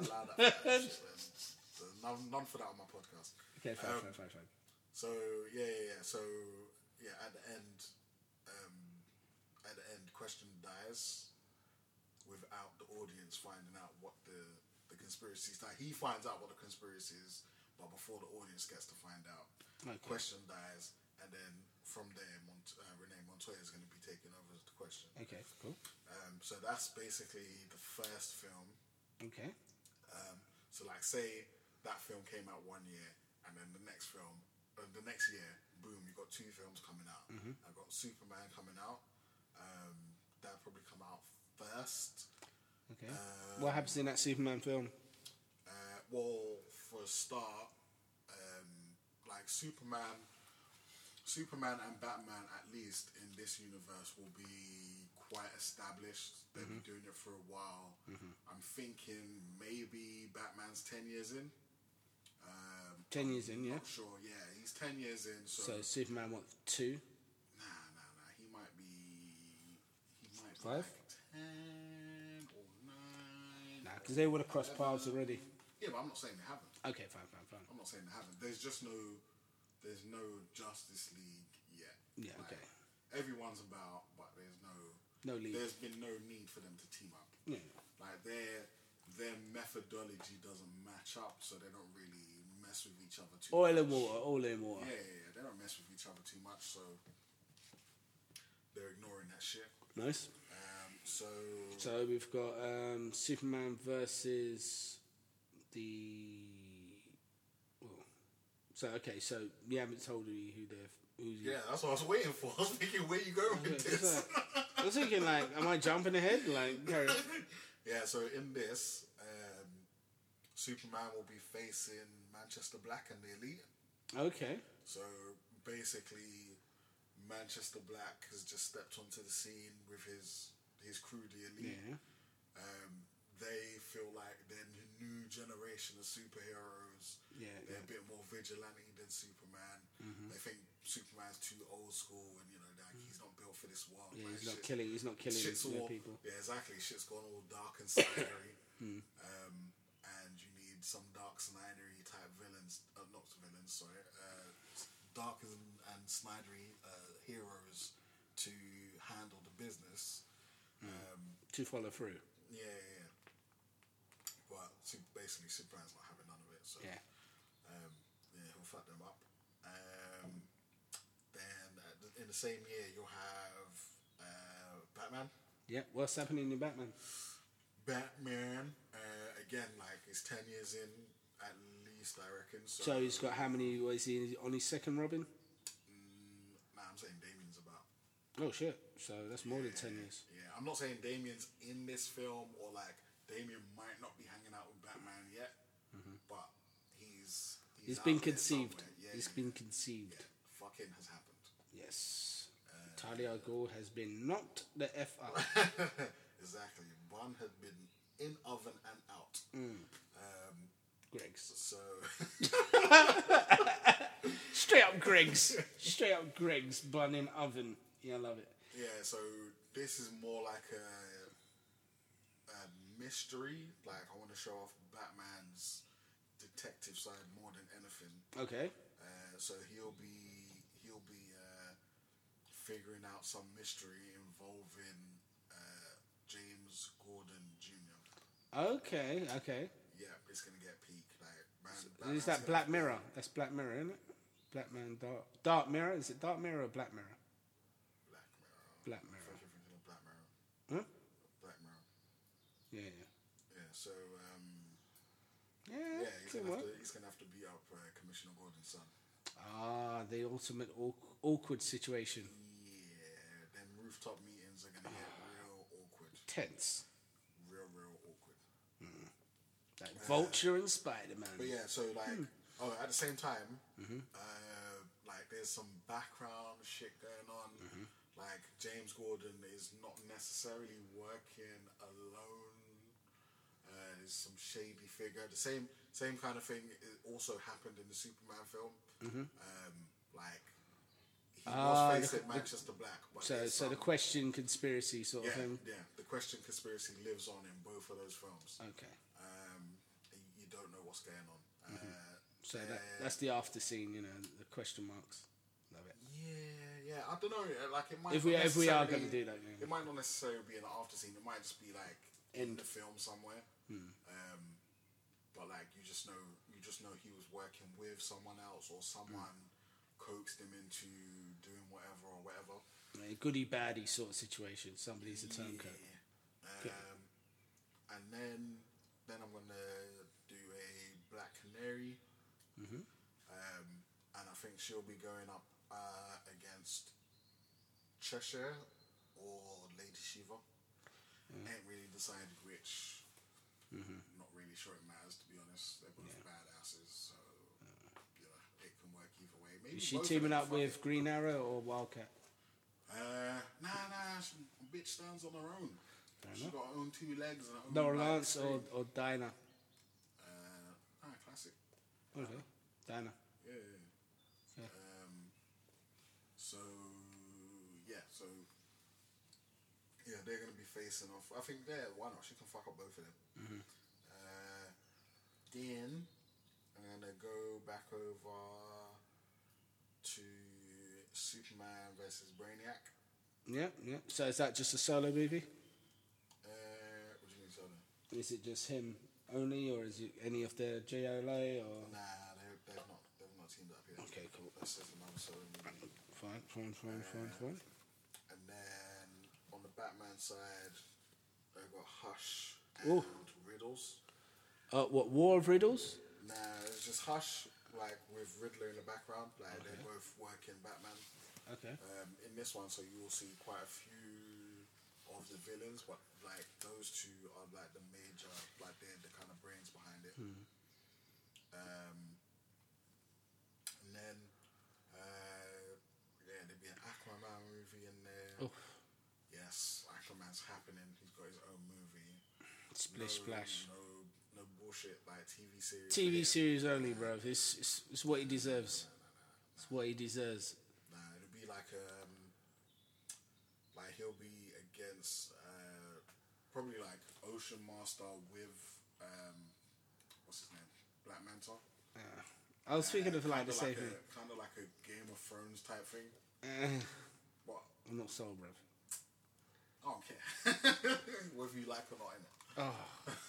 for that on my podcast. Okay, fine. So yeah. So yeah, at the end, question dies without the audience finding out what the conspiracy is. Like he finds out what the conspiracy is, but before the audience gets to find out, question dies, and then from there, Renee Montoya is going to be taking over the question. Okay, cool. So that's basically the first film. Okay. So like say that film came out 1 year, and then the next film, the next year, boom, you got 2 films coming out. I've got Superman coming out. That'll probably come out first. Okay. What happens in that Superman film? Well, for a start, like Superman and Batman, at least in this universe, will be quite established. They've been doing it for a while. I'm thinking maybe Batman's 10 years in. 10 years in, yeah. Not sure. Yeah, he's 10 years in. So Superman, what, 2? Nah. He might be 5? like 10 or 9. Nah, because they would have crossed paths already. Yeah, but I'm not saying they haven't. Okay, fine. I'm not saying they haven't. There's no Justice League yet. Yeah, like, okay. Everyone's about, but there's no lead. There's been no need for them to team up. Yeah. Like their methodology doesn't match up, so they don't really mess with each other too All much. in water. Yeah. They don't mess with each other too much, so they're ignoring that shit. Nice. So we've got Superman versus the. So you haven't told me who's. Yeah, that's what I was waiting for. I was thinking, where you going with this? I was thinking, like, am I jumping ahead? Like, carry on. Yeah. So in this, Superman will be facing Manchester Black and the Elite. Okay. So basically, Manchester Black has just stepped onto the scene with his crew, the Elite. Yeah. They feel like they're the new generation of superheroes. Yeah. They're a bit more vigilante than Superman. They think Superman's too old school, and like he's not built for this world. Yeah, like, he's not killing people. Yeah, exactly. Shit's gone all dark and snidery. And you need some dark snidery type villains, dark and snidery heroes to handle the business. To follow through. Yeah. But basically, Superman's not having none of it. So yeah, he'll fuck them up. Then in the same year, you'll have Batman. Yeah, what's happening in Batman? Batman, again, like he's 10 years in at least, I reckon. So he's got how many? What is he on his second Robin? I'm saying Damien's about. Oh shit! So that's more than 10 years. Yeah, I'm not saying Damien's in this film or like Damien might not be hanging out with Batman yet, but he's He's out been there conceived. somewhere. He's been conceived. Yeah, fucking has happened. Yes. Talia al Ghul has been knocked the F up. Exactly. One had been in oven and out. Greg's. So Straight up Greg's. Straight up Greg's bun in oven. Yeah, I love it. yeah, so this is more like a mystery. Like I want to show off Batman's detective side more than anything. Okay. So he'll be figuring out some mystery involving James Gordon Jr. Okay. Yeah, it's gonna get peak. Like, Is that Black Mirror? That's Black Mirror, isn't it? Black Dark Mirror? Is it Dark Mirror or Black Mirror? Black Mirror. Black Mirror. I think you're thinking of Black Mirror. Huh? Black Mirror. Yeah. Yeah. So Yeah, he's could work. gonna have to beat up Commissioner Gordon's son. The ultimate awkward situation. Yeah, them rooftop meetings are gonna get real awkward. Tense. Real awkward. Like Vulture and Spider-Man. But yeah, so like, at the same time, like there's some background shit going on. Like James Gordon is not necessarily working alone. There's some shady figure. The same kind of thing also happened in the Superman film. Like he was facing Manchester Black, but So the question conspiracy sort of thing. yeah, the question conspiracy lives on in both of those films. Okay. You don't know what's going on. So that's the after scene, the question marks. Love it. Yeah. I don't know. Like it might. If we are going to necessarily- do that, yeah. it might not necessarily be an after scene. It might just be like in the film somewhere. But like you just know he was working with someone else or someone coaxed him into doing whatever. A goody baddie sort of situation. Somebody's a turncoat. And then I'm gonna do a Black Canary. And I think she'll be going up against Cheshire or Lady Shiva. Ain't really decided which. Not really sure it matters, to be honest. They're both badasses, so it can work either way. Maybe Is she both of teaming them, up fuck with it. Green Arrow or Wildcat? Nah. Bitch stands on her own. She got her own two legs and her own. Laura like, Lance street. or Dinah? Classic. Okay. Dinah. Yeah. So they're gonna be facing off. I think why not? She can fuck up both of them. Then I'm gonna go back over to Superman versus Brainiac. Yeah. So is that just a solo movie? What do you mean solo? Is it just him only, or is it any of the JLA? Or Nah, they've not teamed up yet. Okay, cool. That's just another solo movie. Fine. And then on the Batman side, they've got Hush and Ooh. Riddles. What, War of Riddles? Nah, it's just Hush, like with Riddler in the background. Like they're both working Batman. Okay. In this one, so you will see quite a few of the villains, but like those two are like the major, like they're the kind of brains behind it. And then there'd be an Aquaman movie in there. Oof. Yes, Aquaman's happening. He's got his own movie. Splish Splash. No bullshit like TV series. TV for him. series only, bro. It's what he deserves. It's what he deserves. Nah, it'll be like he'll be against probably like Ocean Master with what's his name, Black Manta. I was thinking of like the same thing. Kind of like a Game of Thrones type thing. What? I'm not sold, bro. I don't care whether you like or not. Innit? Oh,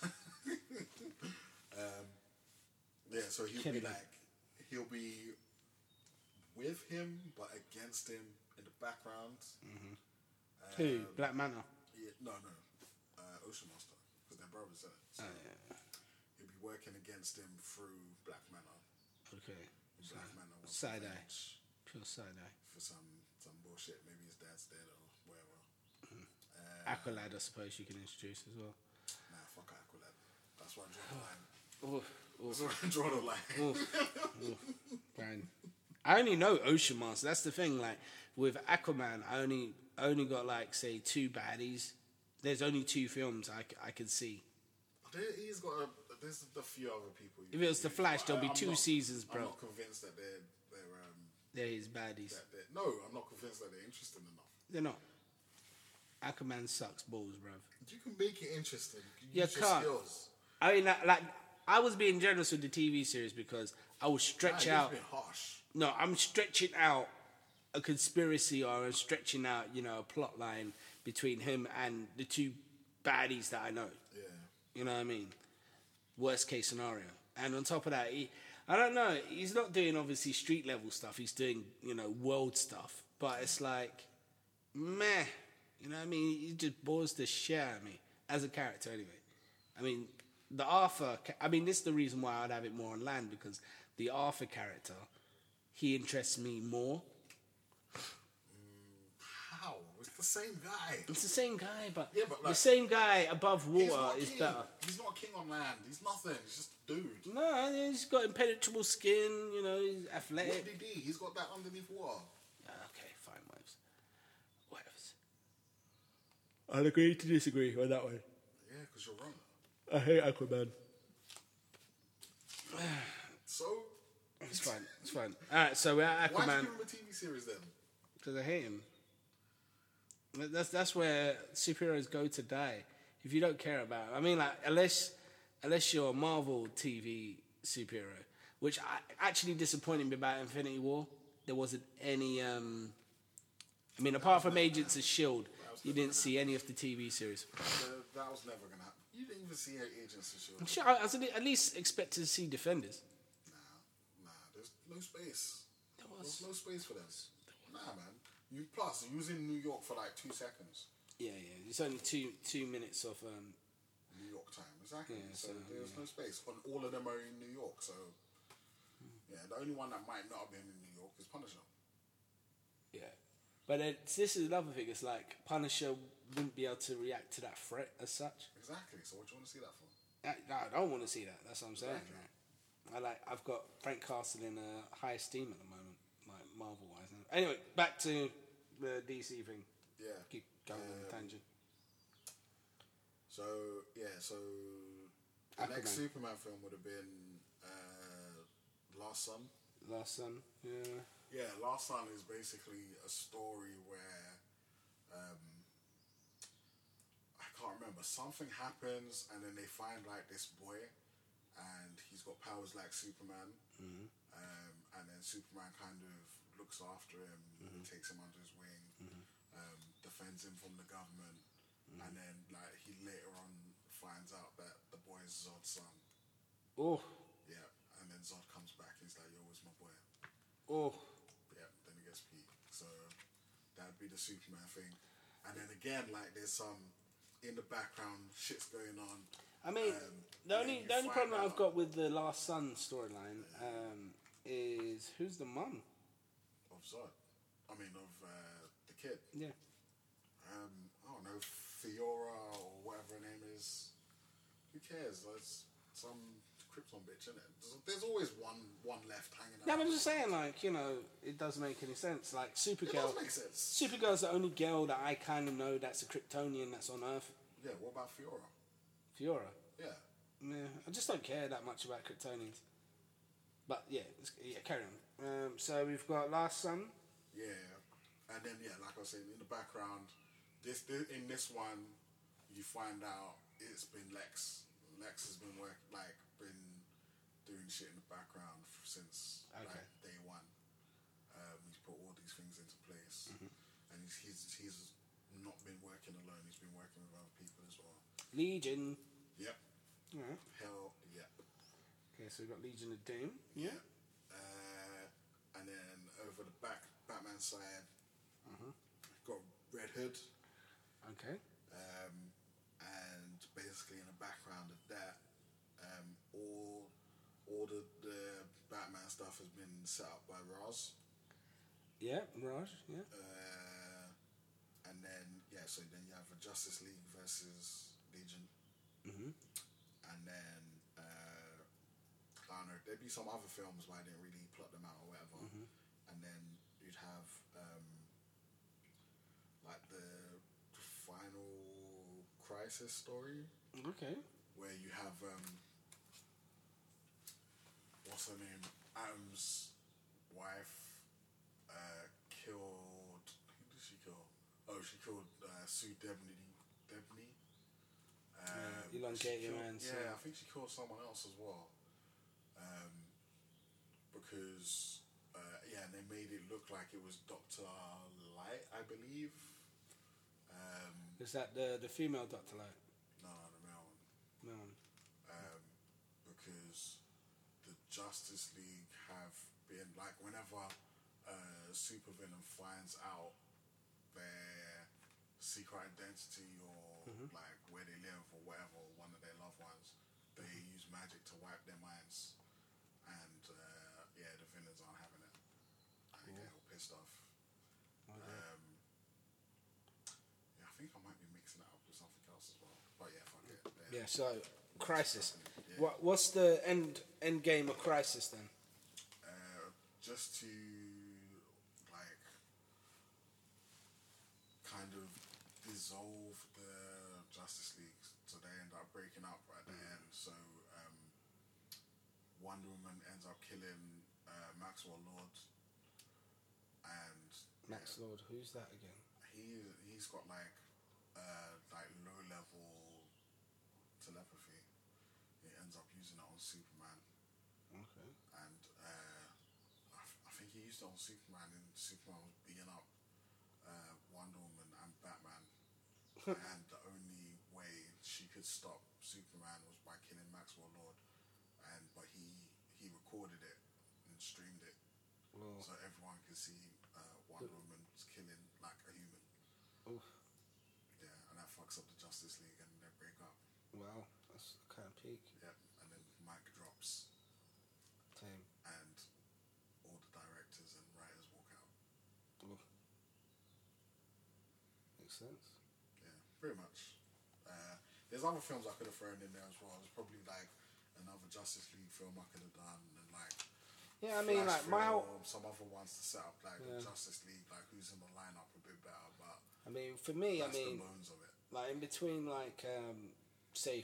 So he'll Killing be me. like he'll be with him but against him in the background. who? Black Manta. Yeah, no. Ocean Master, because they're brothers, isn't it? So he'll be working against him through Black Manta. Okay. Black Manta wants Side eye. revenge Pure side eye. for some bullshit. Maybe his dad's dead or whatever. Aqualad, I suppose you can introduce as well. Nah, fuck Aqualad. That's why I draw the line. Oof, That's why I draw the line. man. I only know Ocean Master. That's the thing. Like with Aquaman, I only got like say 2 baddies. There's only 2 films I can see. He's got there's a few other people. If it was The Flash, there'll be 2 seasons, bro. I'm not convinced that They're his baddies. no, I'm not convinced that they're interesting enough. They're not. Aquaman sucks balls, bruv. You can make it interesting. You Use your can't. skills. I mean, like I was being generous with the TV series because I will stretch out. You've been harsh. No, I'm stretching out a conspiracy, or I'm stretching out, a plot line between him and the 2 baddies that I know. Yeah. You know what I mean? Worst case scenario. And on top of that, I don't know, he's not doing obviously street level stuff. He's doing, world stuff. But it's like, meh. You know what I mean? He just bores the shit out of me as a character anyway. I mean, the Arthur, this is the reason why I'd have it more on land, because the Arthur character, he interests me more. How? It's the same guy. It's the same guy, but, Yeah, but like, the same guy above He's water not is king. better. He's not a king on land. He's nothing. He's just a dude. No, he's got impenetrable skin, he's What athletic. did he do? He's got that underneath water. Okay, fine, wives. Whatevers. I'll agree to disagree on that one. Yeah, because you're wrong. I hate Aquaman. So, It's fine. Alright, so we're at why'd you Aquaman. give him a TV series then? Because I hate him. That's where superheroes go to die. If you don't care about unless you're a Marvel TV superhero, which actually disappointed me about Infinity War. There wasn't any apart from Agents of S.H.I.E.L.D., you didn't see any of the TV series. That was never going to happen. You didn't even see Agents of S.H.I.E.L.D. Sure, I was at least expected to see Defenders. Nah, there's no space. was. There's no space for them. Nah, man. You was in New York for like 2 seconds. Yeah. It's only two minutes of New York time, exactly. Yeah, so there's no space. And all of them are in New York, so yeah, the only one that might not have been in New York is Punisher. Yeah. But this is another thing. It's like Punisher wouldn't be able to react to that threat as such. Exactly. So what do you want to see that for? I don't want to see that. That's what I'm saying. Exactly. Right? I've got Frank Castle in high esteem at the moment, like Marvel wise. Anyway, back to the DC thing. Yeah. Keep going on the tangent. So the Aquaman. next Superman film would have been Last Son. Last Son. Yeah. Yeah, Last Son is basically a story where I can't remember. Something happens, and then they find like this boy, and he's got powers like Superman. And then Superman kind of looks after him, takes him under his wing, defends him from the government, and then like he later on finds out that the boy is Zod's son. Oh. Yeah, and then Zod comes back and he's like, "Yo, where's my boy?" Oh. Yeah, then he gets Pete. So that'd be the Superman thing. And then again, like there's some in the background shit's going on. The only problem I've got with the Last Son storyline is who's the mum? Of Zod. I mean, of the kid. Yeah. I don't know, Fiora or whatever her name is. Who cares? There's some Krypton bitch in it. There's always one left hanging out. No, but I'm just saying, like, it doesn't make any sense. Like, Supergirl. It does make sense. Supergirl's the only girl that I kind of know that's a Kryptonian that's on Earth. Yeah, what about Fiora? Fiora. Yeah. Yeah, I just don't care that much about Kryptonians. But yeah, carry on. So we've got Last Son. Yeah, and then like I was saying, in the background, in this one, you find out it's been Lex. Lex has been been doing shit in the background since day one. He's put all these things into place, and he's not been working alone. He's been working with other people as well. Legion. Yep. Alright. Hell, yep. Okay, so we've got Legion of Doom. Yeah. And then over the Batman side, got Red Hood. Okay. And basically in the background of that, all the Batman stuff has been set up by Ra's. Yeah, Raj. Yeah. And then so then you have a Justice League versus Legion. And then don't know. There'd be some other films where I didn't really plot them out or whatever, and then you'd have like the final crisis story. Okay. Where you have what's her name? Atom's wife killed. Who did she kill? Oh, she killed Sue Debney. Elongated Man. Yeah, I think she killed someone else as well. Because and they made it look like it was Dr. Light, I believe. Is that the female Dr. Light? No, the male one. No. Because the Justice League have been like whenever supervillain finds out their secret identity or like where they live or whatever, one of their loved ones, they use magic to wipe their minds, and the villains aren't having it. They get all pissed off. Okay. I think I might be mixing it up with something else as well. But yeah, fuck it. Yeah. So Crisis. Yeah. What's the end game of Crisis then? Just to like kind of dissolve the Justice League, so they end up breaking up at the end. So Wonder Woman ends up killing Maxwell Lord, and Max Lord. Who's that again? He's got like low level telepathy. He ends up using it on Superman. Okay. And I think he used it on Superman, and Superman was beating up Wonder Woman and Batman. And the only way she could stop Superman was by killing Maxwell Lord. But he recorded it and streamed it, so everyone could see Wonder Woman was killing like a human. Oof. Yeah, and that fucks up the Justice League, and they break up. Wow, that's kind of peak. Yep, and then Mike drops. Same. And all the directors and writers walk out. Oof. Makes sense. Yeah, pretty much. There's other films I could have thrown in there as well. There's probably like another Justice League film I could have done, and like I mean, Flash like my whole. film, some other ones to set up like the Justice League, like who's in the lineup a bit better. But I mean, for me, that's the bones of it. like in between, like say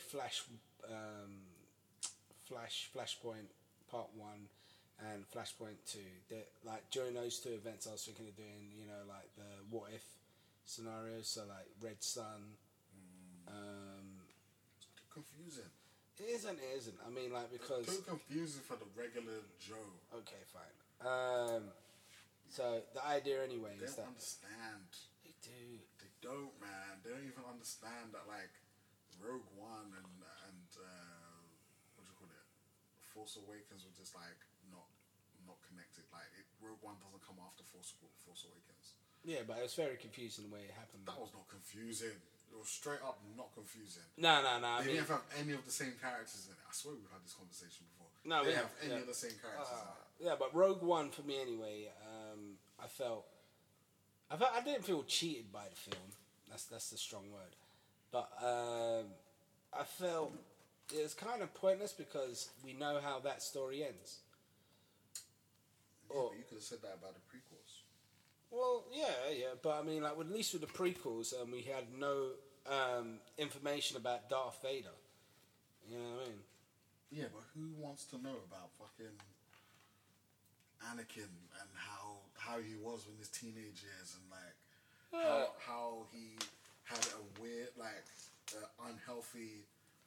Flashpoint Part 1 and Flashpoint 2. That like during those two events, I was thinking of doing, like the what if scenarios. So like Red Sun. It's too confusing. It isn't. I mean, like, because It's too confusing for the regular Joe. okay, fine. So the idea anyway They is don't that understand. they do. They don't, man. They don't even understand that like Rogue One and what do you call it? Force Awakens were just like not connected. Like Rogue One doesn't come after Force Awakens. Yeah, but it was very confusing the way it happened. That was not confusing. It was straight up not confusing. No. I They mean, didn't have any of the same characters in it. I swear we've had this conversation before. No, they we have have, any yeah. of the same characters in it. yeah, but Rogue One for me anyway. I didn't feel cheated by the film. That's the strong word. But I felt it was kind of pointless because we know how that story ends. Yeah, but you could have said that about the prequels. Well, yeah, but I mean, like, at least with the prequels, we had no information about Darth Vader. You know what I mean? Yeah, but who wants to know about fucking Anakin and how he was in his teenage years and like how he had a weird, like, unhealthy,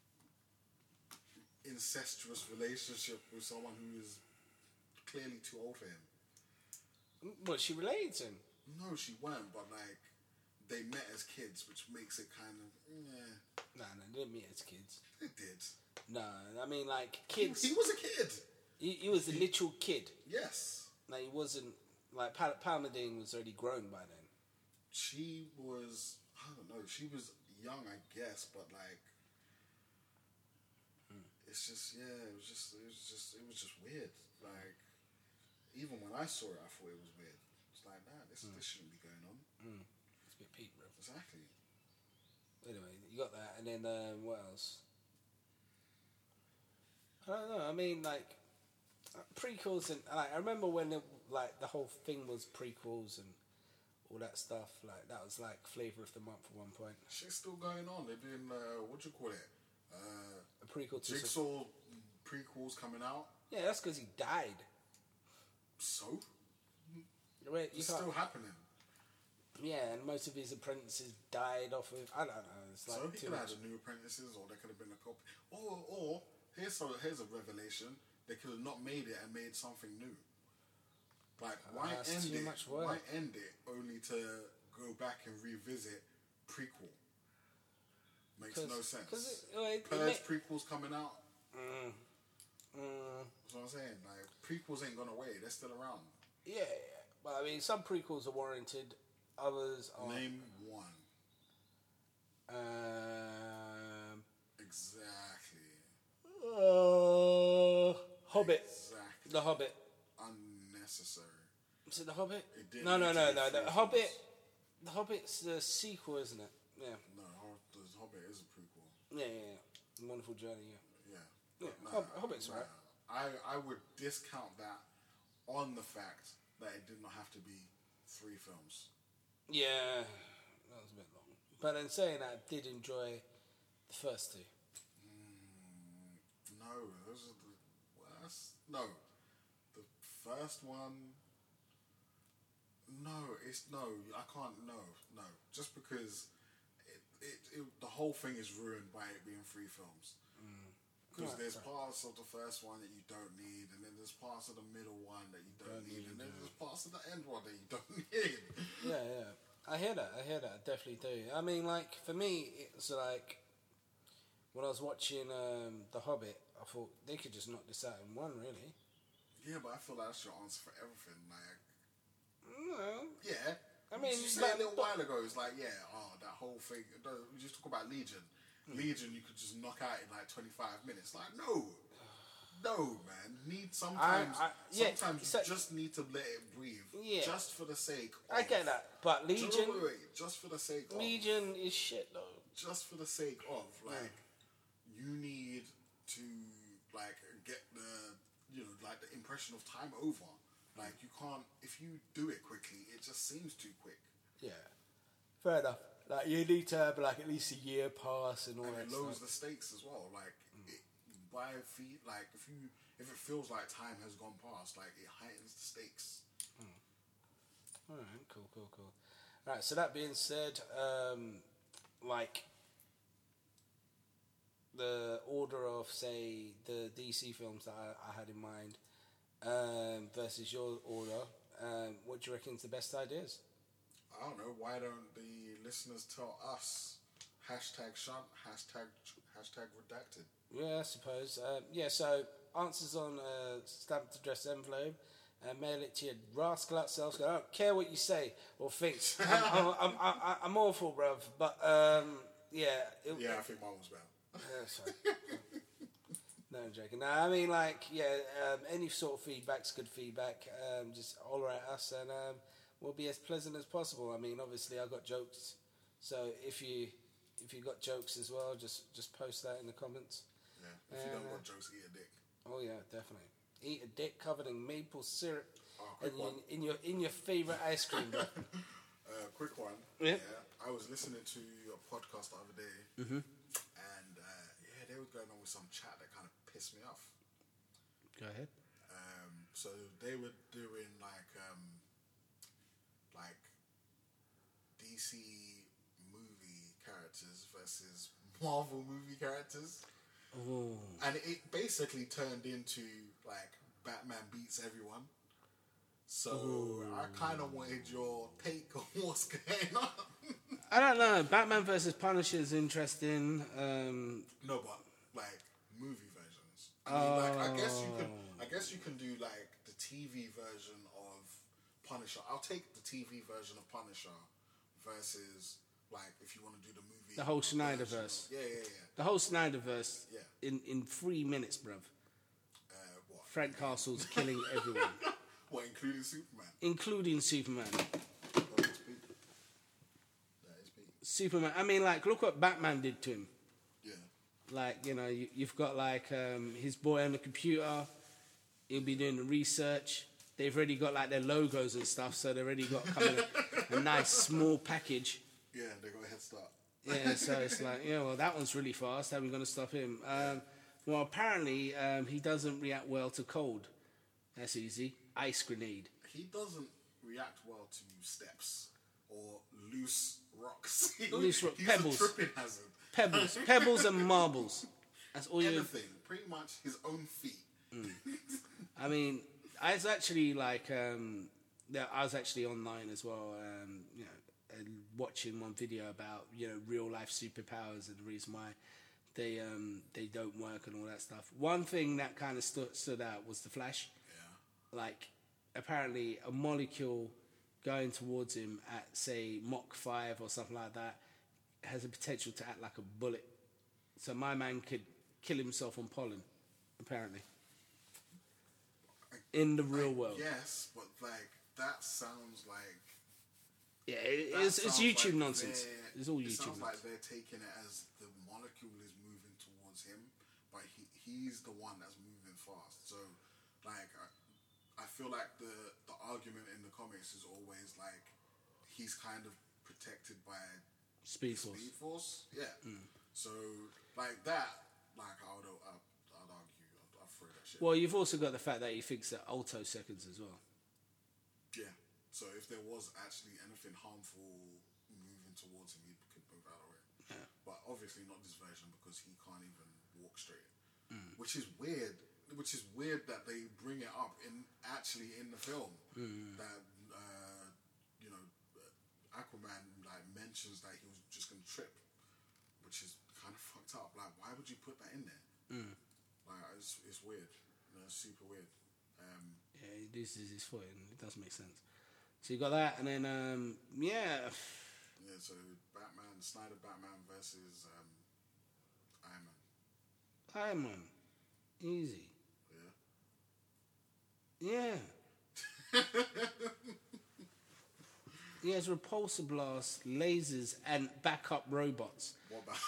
incestuous relationship with someone who is clearly too old for him. Well, she related to him. No, she weren't, but like they met as kids, which makes it kind of No, they didn't meet as kids. They did. No, I mean, like, kids. He was a kid. He was a literal kid. Yes. Like, he wasn't like Palmadine was already grown by then. She was. I don't know. She was young, I guess, but like, it's just It was just weird. Like, even when I saw it, I thought it was weird. It's like, nah, this shouldn't be going on. It's a bit peak, bro. Exactly. Anyway, you got that, and then what else? I don't know. I mean, like, prequels and like I remember when the whole thing was prequels and all that stuff. Like that was like flavor of the month at one point. Shit's still going on. They're doing what do you call it? A prequel to Jigsaw prequels coming out. Yeah, that's because he died. So Wait, it's still happening. Yeah, and most of his apprentices died off of. I don't know. It's like So he too could have much. had new apprentices, or there could have been a copy. Or here's a revelation: they could have not made it and made something new. Like why that's end too it? much work. Why end it only to go back and revisit prequel? Makes no sense. Purge prequels coming out. That's what I'm saying. Like prequels ain't gone away; they're still around. Yeah, but I mean, some prequels are warranted. Others are. Name one. Exactly. Hobbit. Exactly. The Hobbit. Unnecessary. Is it The Hobbit? It didn't No. need to be The three Hobbit. films. The Hobbit's the sequel, isn't it? Yeah. No, the Hobbit is a prequel. Yeah. Wonderful Journey. Yeah. Yeah. Hobbit's right. I would discount that on the fact that it did not have to be 3 films. Yeah. That was a bit long. But in saying that, I did enjoy the first 2. No, those are the worst. No, the first one. No, I can't. No. Just because the whole thing is ruined by it being 3 films. Because there's parts of the first one that you don't need, and then there's parts of the middle one that you don't need, and then there's parts of the end one that you don't need. Yeah. I hear that. I definitely do. I mean, like, for me, it's like, when I was watching The Hobbit, I thought they could just knock this out in one, really. Yeah, but I feel like that's your answer for everything. Like, No. yeah. I mean, you said a little while ago, it's like, that whole thing. We just talk about Legion. Legion, you could just knock out in like 25 minutes. Like, no, man. Sometimes you just need to let it breathe. Yeah. Just for the sake of... I get that, but Legion... Just for the sake of... Legion is shit, though. Just for the sake of, like, you need to, like, get the impression of time over. Like, you can't... If you do it quickly, it just seems too quick. Yeah. Fair enough. Like, you need to have, like, at least a year pass and all that stuff. And it lowers the stakes as well. Like, if it feels like time has gone past, like, it heightens the stakes. Alright, cool. Right, so that being said, like, the order of, say, the DC films that I had in mind versus your order, what do you reckon is the best ideas? I don't know. Why don't the listeners tell us? #shunt, hashtag redacted. Yeah, I suppose. So answers on stamped address envelope. Mail it to your rascal out self. I don't care what you say or think. I'm awful, bruv. But I think mine was better. Sorry. No, I'm joking. No, I mean, like, any sort of feedback's good feedback. Just holler at us and we'll be as pleasant as possible. I mean, obviously, I got jokes, so if you got jokes as well, just post that in the comments. Yeah, if you don't got jokes, eat a dick. Oh yeah, definitely. Eat a dick covered in maple syrup in your favorite ice cream. Bro. Quick one. Yeah. I was listening to a podcast the other day, and they were going on with some chat that kind of pissed me off. Go ahead. So they were doing like DC movie characters versus Marvel movie characters. Ooh. And it basically turned into like Batman beats everyone. So I kind of wanted your take on what's going on. I don't know. Batman versus Punisher is interesting. No, but like movie versions. I mean, like I guess you can do like the TV version of Punisher. I'll take the TV version of Punisher versus like if you want to do the movie. The whole Snyderverse. Yeah. The whole Snyderverse. Yeah. In 3 minutes, bruv. What? Frank Castle's killing everyone. What, including Superman? Including Superman. Oh, that's big. That is big. Superman. I mean, like, look what Batman did to him. Yeah. Like, you know, you've got, like, his boy on the computer. He'll be doing the research. They've already got like their logos and stuff, so they've already got kind of a nice small package. Yeah, they got a head start. Yeah, so it's like, yeah, well, that one's really fast. How are we going to stop him? Well, apparently, he doesn't react well to cold. That's easy. Ice grenade. He doesn't react well to steps or loose rocks. Loose rock, He's pebbles. a tripping hazard. Pebbles and marbles. That's all you. Anything, pretty much his own feet. I mean, I was actually like, I was actually online as well, and watching one video about real life superpowers and the reason why they don't work and all that stuff. One thing that kind of stood out was the Flash. Yeah. Like, apparently, a molecule going towards him at say Mach 5 or something like that has a potential to act like a bullet. So my man could kill himself on pollen, apparently. In the real world. Yes, but like that sounds like it's YouTube nonsense. It's all It YouTube sounds like nonsense. they're taking it as the molecule is moving towards him, but he's the one that's moving fast. So, like, I feel like the argument in the comics is always like he's kind of protected by Speed Force. Yeah. So, like that, like I'd argue, I'd throw that shit. Well, you've also got the fact that he thinks that altoseconds as well. Yeah. So if there was actually anything harmful moving towards him, he could move out of it. Yeah. But obviously not this version because he can't even walk straight. Which is weird. Which is weird that they bring it up in the film that Aquaman like mentions that he was just gonna trip, which is kind of fucked up. Like, why would you put that in there? Like, it's weird. It's super weird. Yeah, this is his foot, and it does make sense. So you got that, and then Yeah, so Snyder Batman versus Iron Man. Iron Man, easy. Yeah. Yeah. He has repulsor blasts, lasers, and backup robots. What about?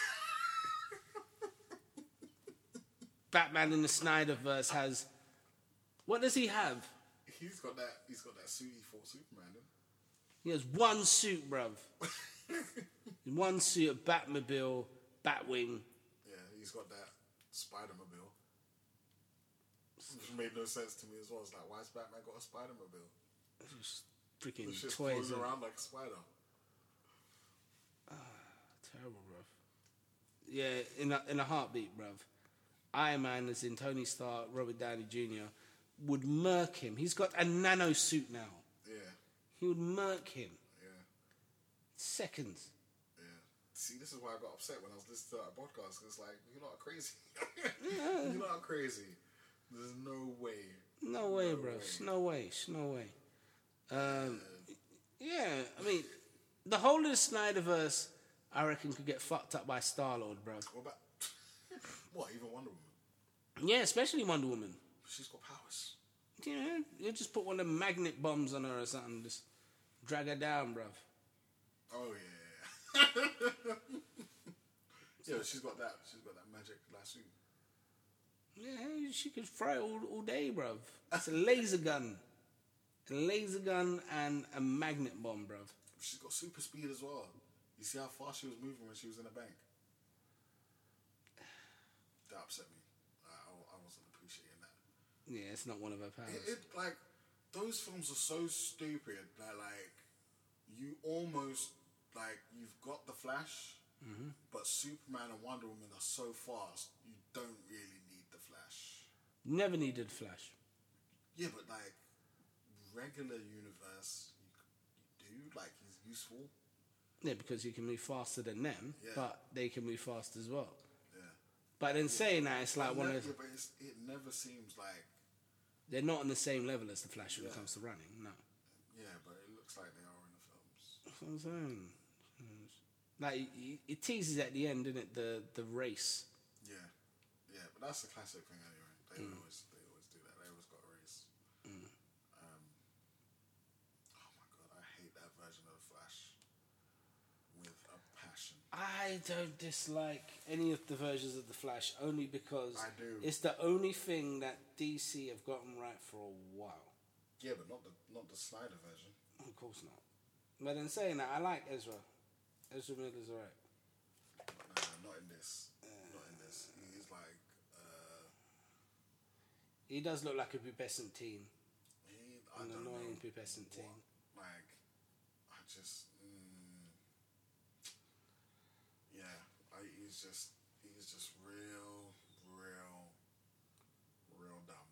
Batman in the Snyderverse has. What does he have? He's got that suit he fought Superman in. He has one suit, bruv. One suit, a Batmobile, Batwing. Yeah, he's got that Spider-Mobile. Which made no sense to me as well. It's like, why's Batman got a Spider-Mobile? Just freaking It's just toys. floating around like a spider. Terrible, bruv. Yeah, in a heartbeat, bruv. Iron Man, as in Tony Stark, Robert Downey Jr., would murk him. He's got a nano suit now. Yeah, He would murk him. yeah, Seconds. yeah. See, this is why I got upset when I was listening to that podcast. It's like, you're not crazy. You're not crazy. There's no way. No way, bruv. No way. No way. Yeah, I mean, the whole of the Snyderverse, I reckon, could get fucked up by Star-Lord, bruv. What about... What, even Wonder Woman? Yeah, especially Wonder Woman. She's got powers. Yeah, you just put one of them magnet bombs on her or something, just drag her down, bruv. Oh, yeah. Yeah, she's got that magic lasso. Yeah, she could fry it all day, bruv. It's a laser gun. A laser gun and a magnet bomb, bruv. She's got super speed as well. You see how fast she was moving when she was in a bank? That upset me. I wasn't appreciating that. Yeah, it's not one of her powers. It like, those films are so stupid that, like, you almost, like, you've got the Flash, but Superman and Wonder Woman are so fast, you don't really need the Flash. Never needed Flash. Yeah, but, like, regular universe, you do, like, he's useful. Yeah, because you can move faster than them, Yeah. but they can move fast as well. Yeah. But in saying that, it's like one of But it never seems like... they're not on the same level as the Flash when it comes to running. No, Yeah, but it looks like they are in the films. that's what I'm saying. Like it teases at the end, isn't it? The race. Yeah, yeah, but that's a classic thing anyway. They always do that. They always got a race. Oh my god, I hate that version of the Flash with a passion. I don't dislike any of the versions of the Flash only because I do. it's the only thing that DC have gotten right for a while. Yeah, but not the Snyder version. Of course not. But in saying that, I like Ezra. Ezra Miller's alright. Not in this. Not in this. He's like. He does look like a pubescent teen. I An don't annoying know pubescent teen. Like, I just. He's just real dumb.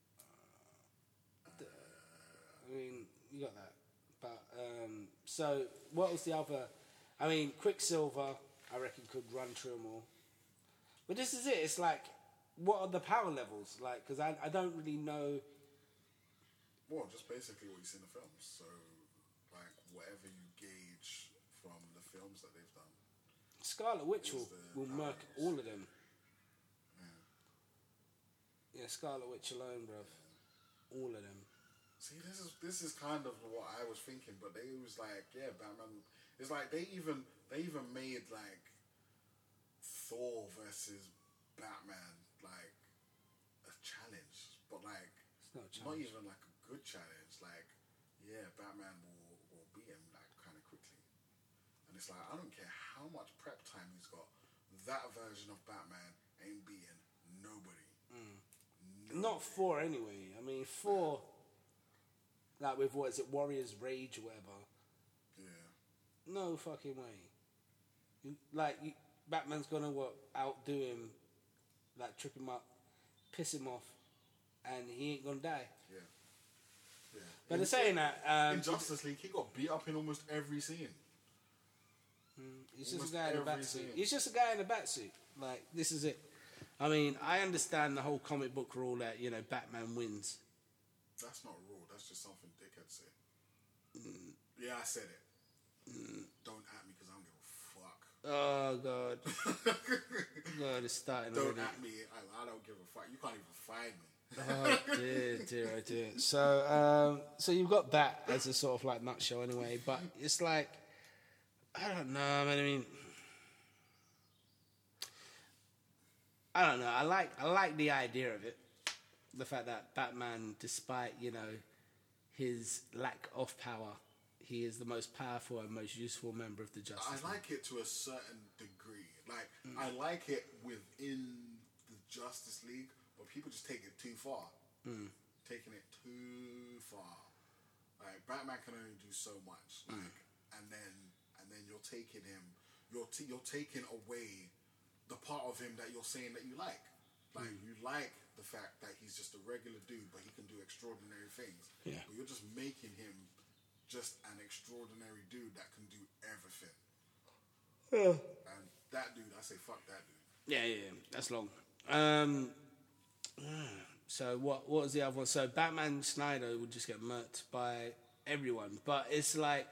I mean, you got that. But, so, what was the other... I mean, Quicksilver, I reckon, could run through them all. But this is it. It's like, what are the power levels? Like, because I don't really know... Well, just basically what you see in the films. So, like, whatever you gauge from the films that they've done. Scarlet Witch Is will the murk powers. all of them. Yeah, Scarlet Witch alone, bruv. All of them. See, this is kind of what I was thinking, but they was like, yeah, Batman. It's like they even made like Thor versus Batman like a challenge, but like It's not a not challenge. even like a good challenge. Like, yeah, Batman will beat him like kind of quickly, and it's like I don't care how much prep time he's got. That version of Batman ain't beating nobody. Not 4 anyway. I mean, 4, like with what is it, Warrior's Rage or whatever. Yeah. No fucking way. Batman's gonna outdo him, like trip him up, piss him off, and he ain't gonna die. Yeah. But they're saying that in Justice League, he got beat up in almost every scene. he's just a almost guy in a every batsuit. scene. He's just a guy in a batsuit. Like, this is it. I mean, I understand the whole comic book rule that, you know, Batman wins. That's not a rule. That's just something dickheads say. Yeah, I said it. Don't at me because I don't give a fuck. Oh, God. God, it's starting Don't already. at me. I don't give a fuck. You can't even find me. Oh, dear, oh, dear. So you've got that as a sort of, like, nutshell anyway, but it's like, I don't know, man. I mean... I don't know. I like the idea of it. The fact that Batman, despite, you know, his lack of power, he is the most powerful and most useful member of the Justice League. I like it to a certain degree. Like, I like it within the Justice League, but people just take it too far. Taking it too far. Like, Batman can only do so much. Like, and then you're taking him, you're taking away the part of him that you're saying that you like. Like, you like the fact that he's just a regular dude, but he can do extraordinary things. Yeah. But you're just making him just an extraordinary dude that can do everything. And that dude, I say, fuck that dude. Yeah, that's long. So what was the other one? So Batman Snyder would just get murked by everyone. But it's like,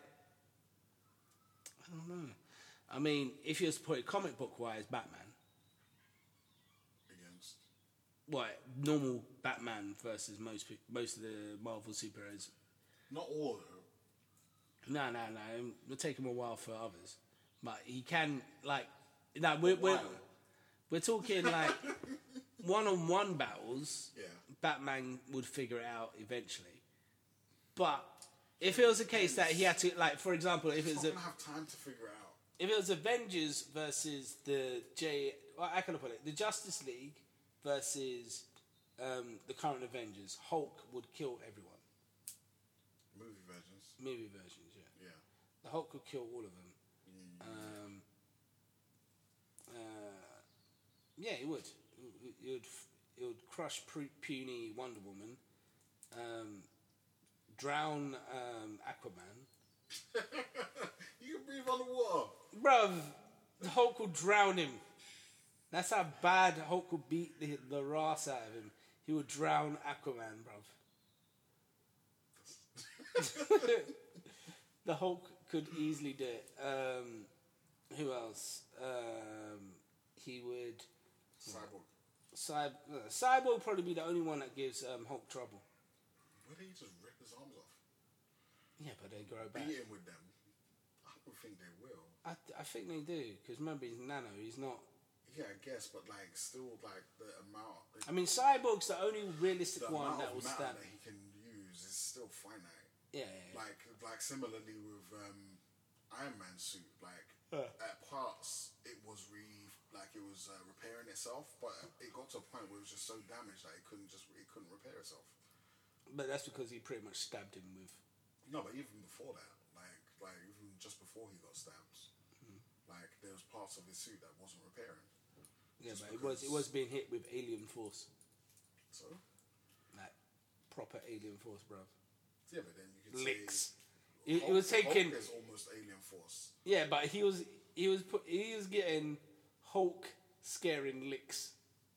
I don't know. I mean, if you was to put it comic book wise, Batman. Against. What, normal Batman versus most of the Marvel superheroes. Not all, though. No. It'll take him a while for others. But he can, like... No, we're talking, like, one-on-one battles. Yeah. Batman would figure it out eventually. But if it was a case that he had to... Like, for example, if it He's was... not going to have time to figure it out. If it was Avengers versus the how can I put it? The Justice League versus the current Avengers, Hulk would kill everyone. Movie versions, yeah. Yeah. The Hulk could kill all of them. Yeah, it would. It would crush puny Wonder Woman, drown Aquaman. You can breathe underwater. Bruv, the Hulk would drown him. That's how bad Hulk would beat the ass out of him. He would drown Aquaman, bruv. The Hulk could easily do it. Who else? He would... Cyborg. Cyborg would probably be the only one that gives Hulk trouble. Why don't you just rip his arms off? Yeah, but they grow back. Beat him with them. I don't think they will. I think they do, because remember, he's Nano. He's not. Yeah, I guess, but like still, like the amount. I mean, Cyborg's the only realistic The one amount that of will matter stand. that he can use is still finite. Yeah. Like similarly with Iron Man suit, like at parts it was repairing itself, but it got to a point where it was just so damaged that it couldn't repair itself. But that's because he pretty much stabbed him with. No, but even before that, like even just before he got stabbed, like there was parts of his suit that wasn't repairing. Yeah, Just but it was being hit with alien force, So like proper alien force, bro. yeah, but then you could Licks. say It was taking. Hulk is almost alien force. Yeah, but he was getting Hulk scaring licks.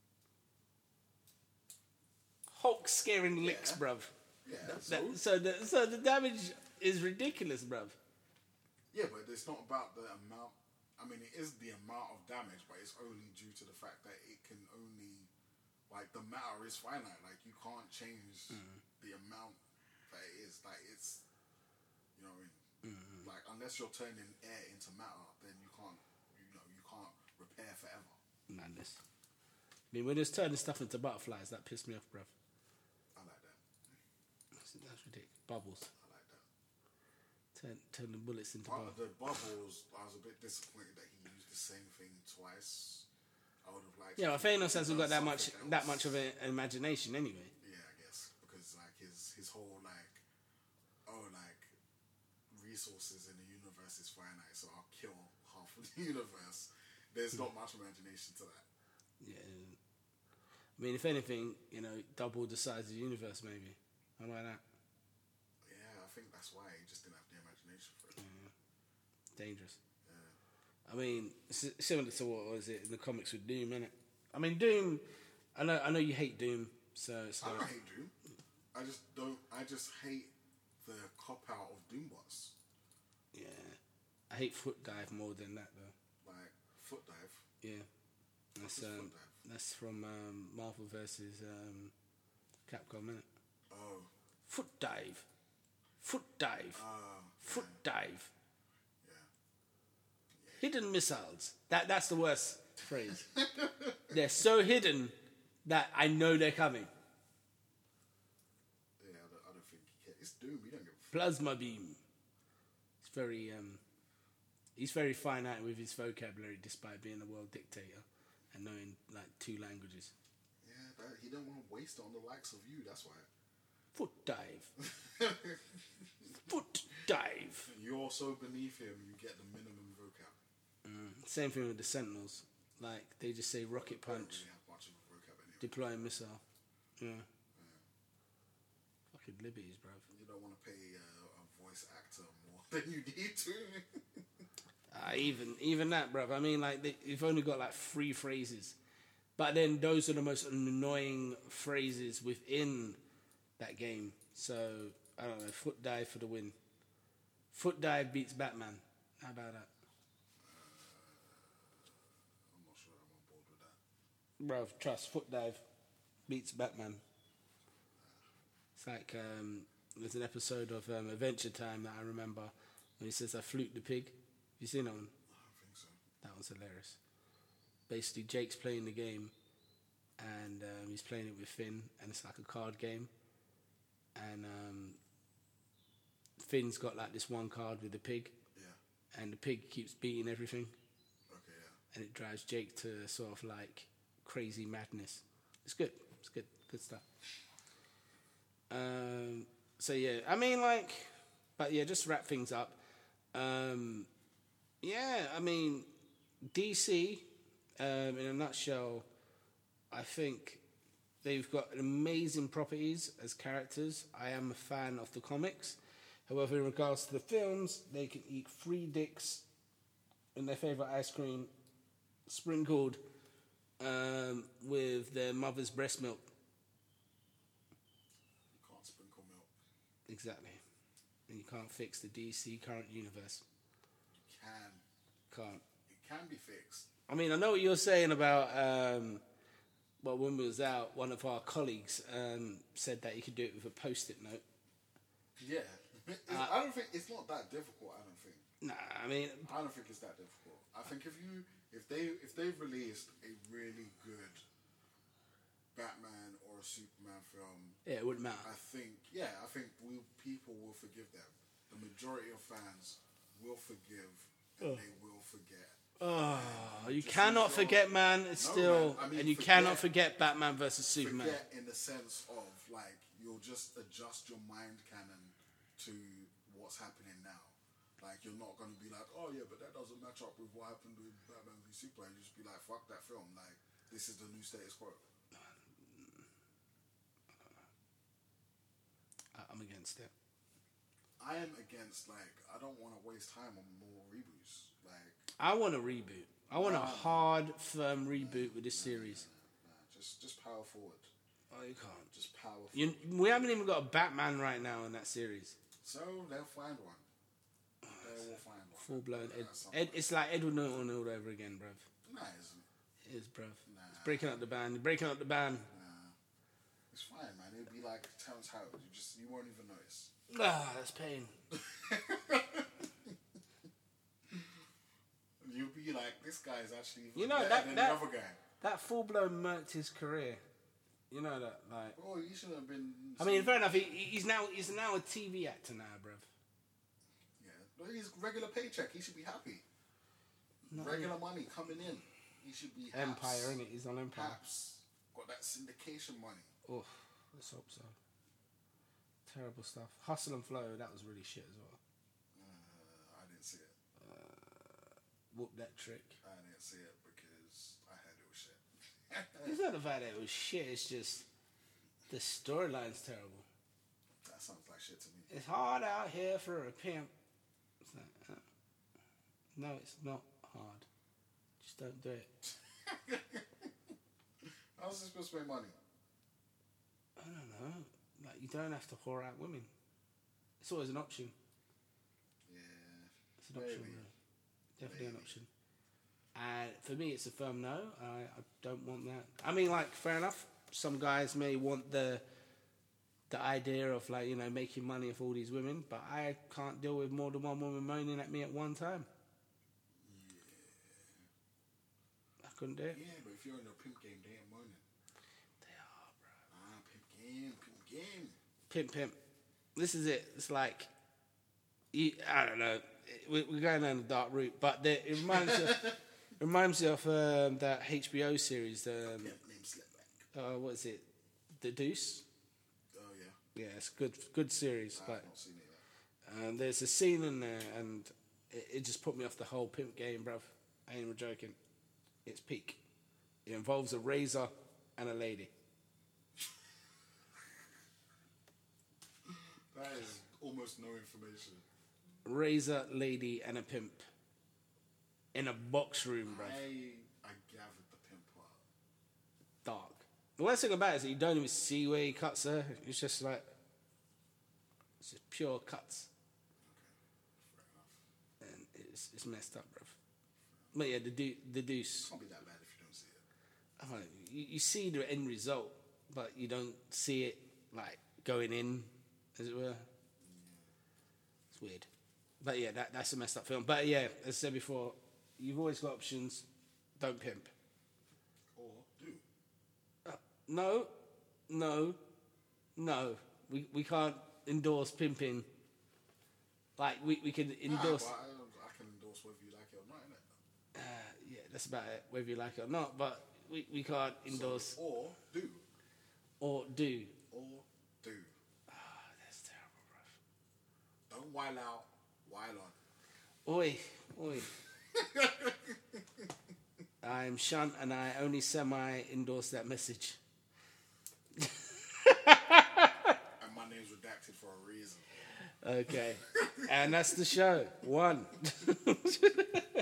Hulk scaring licks, bruv. Yeah, So the damage is ridiculous, bruv. yeah, but it's not about the amount. I mean, it is the amount of damage, but it's only due to the fact that it can only, like, the matter is finite. Like, you can't change the amount that it is. Like, it's, you know what I mean? Like, unless you're turning air into matter, then you can't repair forever. Madness. I mean, when it's turning stuff into butterflies, that pissed me off, bruv. I like that. That's ridiculous. Bubbles. I like that. Turn the bullets into But bubbles. the bubbles, I was a bit disappointed that he used the same thing twice. I would have liked. Yeah, well, Thanos hasn't got that much something else. of an imagination anyway. Yeah, I guess because like his whole resources in the universe is finite, so I'll kill half of the universe. There's not much imagination to that. Yeah. I mean, if anything, double the size of the universe, maybe. How about that? Yeah, I think that's why he just didn't have the imagination for it. Dangerous. I mean, similar to what was it in the comics with Doom, innit? I mean, Doom. I know you hate Doom, so it's I like, don't hate Doom. I just hate the cop out of Doombots. yeah. I hate Foot Dive more than that, though. Like Foot Dive. Yeah, that's Foot Dive? that's from Marvel versus Capcom, innit? Oh. Foot Dive, Foot Dive, Foot Dive. Yeah. Hidden missiles. That's the worst phrase. They're so hidden that I know they're coming. Yeah, I don't think he cares. It's Doom. You don't give a fuck. Plasma beam. He's very finite with his vocabulary, despite being a world dictator and knowing like 2 languages. Yeah, he don't want to waste it on the likes of you. That's why. Foot dive. Foot dive. You're so beneath him, you get the minimum vocab. Same thing with the Sentinels. Like they just say rocket Don't punch, really have much of a vocab anyway. deploy missile. Yeah. Fucking liberties, bruv. You don't want to pay a voice actor more than you need to. Even that, bruv. I mean, like you've only got like 3 phrases, but then those are the most annoying phrases within that game. So I don't know. Foot dive for the win. Foot dive beats Batman. How about that, I'm not sure I'm on board with that. bruv? Trust. Foot dive beats Batman. It's like there's an episode of Adventure Time that I remember when he says, "I flute the pig." You seen that one? I don't think so. That was hilarious. Basically, Jake's playing the game, and he's playing it with Finn, and it's like a card game. And Finn's got like this one card with the pig, Yeah. and the pig keeps beating everything, Okay, yeah. and it drives Jake to sort of like crazy madness. It's good. It's good. Good stuff. So yeah, I mean, like, but yeah, just to wrap things up. Yeah, I mean, DC, in a nutshell, I think they've got amazing properties as characters. I am a fan of the comics. However, in regards to the films, they can eat 3 dicks in their favourite ice cream, sprinkled with their mother's breast milk. You can't sprinkle milk. Exactly. And you can't fix the DC current universe. You can. Can't. It can be fixed. I mean, I know what you're saying about, well, when we was out, one of our colleagues said that you could do it with a Post-it note. Yeah. I don't think it's not that difficult. I don't think. Nah, I mean, I don't think it's that difficult. I think if they've released a really good Batman or a Superman film, yeah, it wouldn't matter. I think people will forgive them. The majority of fans will forgive and they will forget. Oh, you cannot forget, man. It's still, man. I mean, and you cannot forget Batman versus Superman. Forget in the sense of like you'll just adjust your mind canon to what's happening now. Like you're not going to be like, oh yeah, but that doesn't match up with what happened with Batman v Superman. You just be like, fuck that film. Like this is the new status quo. I'm against it. I am against I don't want to waste time on more reboots. Like I want a reboot. I want a hard, firm reboot with this series. Just power forward. Oh, you can't. Just power forward. We haven't even got a Batman right now in that series. So they'll find one. They will find one. Full blown it's like Edward Norton all over again, bruv. Nah, it isn't. It is, bruv. Nah. It's breaking up the band. You're breaking up the band. Nah. It's fine, man. It'll be like Terrence Howard. You won't even notice. Ah, that's pain. You'll be like, this guy's actually You know, better than the other guy. That full blown murked his career. You know that, like. Oh, you shouldn't have been. I mean, fair enough. He's now a TV actor now, bruv. Yeah, but he's regular paycheck. He should be happy. Regular money coming in. He should be happy. Empire, innit? He's on Empire. Haps. Got that syndication money. Oh, let's hope so. Terrible stuff. Hustle and Flow, that was really shit as well. I didn't see it. Whoop that trick. I didn't see it because I heard it was shit. It's not the fact that it was shit, it's just the storyline's terrible. That sounds like shit to me. It's hard out here for a pimp. It's like, no, it's not hard. Just don't do it. How's this supposed to make money? I don't know. Like, you don't have to whore out women. It's always an option. Yeah. It's an option, bro. Definitely an option. And for me, it's a firm no. I don't want that. I mean, like, fair enough. Some guys may want the idea of, like, you know, making money off all these women, but I can't deal with more than one woman moaning at me at one time. Yeah. I couldn't do it. Yeah, but if you're in a pimp game, they ain't moaning. They are, bro. Pimp game. Pimp. This is it. It's like, I don't know. We're going down the dark route, but it reminds me of that HBO series. Pimp named Slipback. What is it? The Deuce. Oh yeah. Yeah, it's good series. I've But not seen it yet. there's a scene in there, and it just put me off the whole pimp game, bruv. I ain't even joking. It's peak. It involves a razor and a lady. That is almost no information. Razor, lady, and a pimp in a box room, bruv. I gathered the pimp part. Dark. The worst thing about it is that you don't even see where he cuts her. It's just like, it's just pure cuts. Okay, fair enough. And it's messed up, bruv. But yeah, the Deuce. It can't be that bad if you don't see it. I don't know, you see the end result, but you don't see it like going in, as it were. It's weird. But yeah, that's a messed up film. But yeah, as I said before, you've always got options. Don't pimp. Or do. No. We can't endorse pimping. Like we can endorse. I can endorse whether you like it or not, innit? Yeah, that's about it. Whether you like it or not, but we can't endorse. So, or do. Or do. That's terrible, bruv. Don't while out, while on. Oi. I'm Shunt and I only semi-endorse that message. And my name's redacted for a reason. Okay. And that's the show. 1.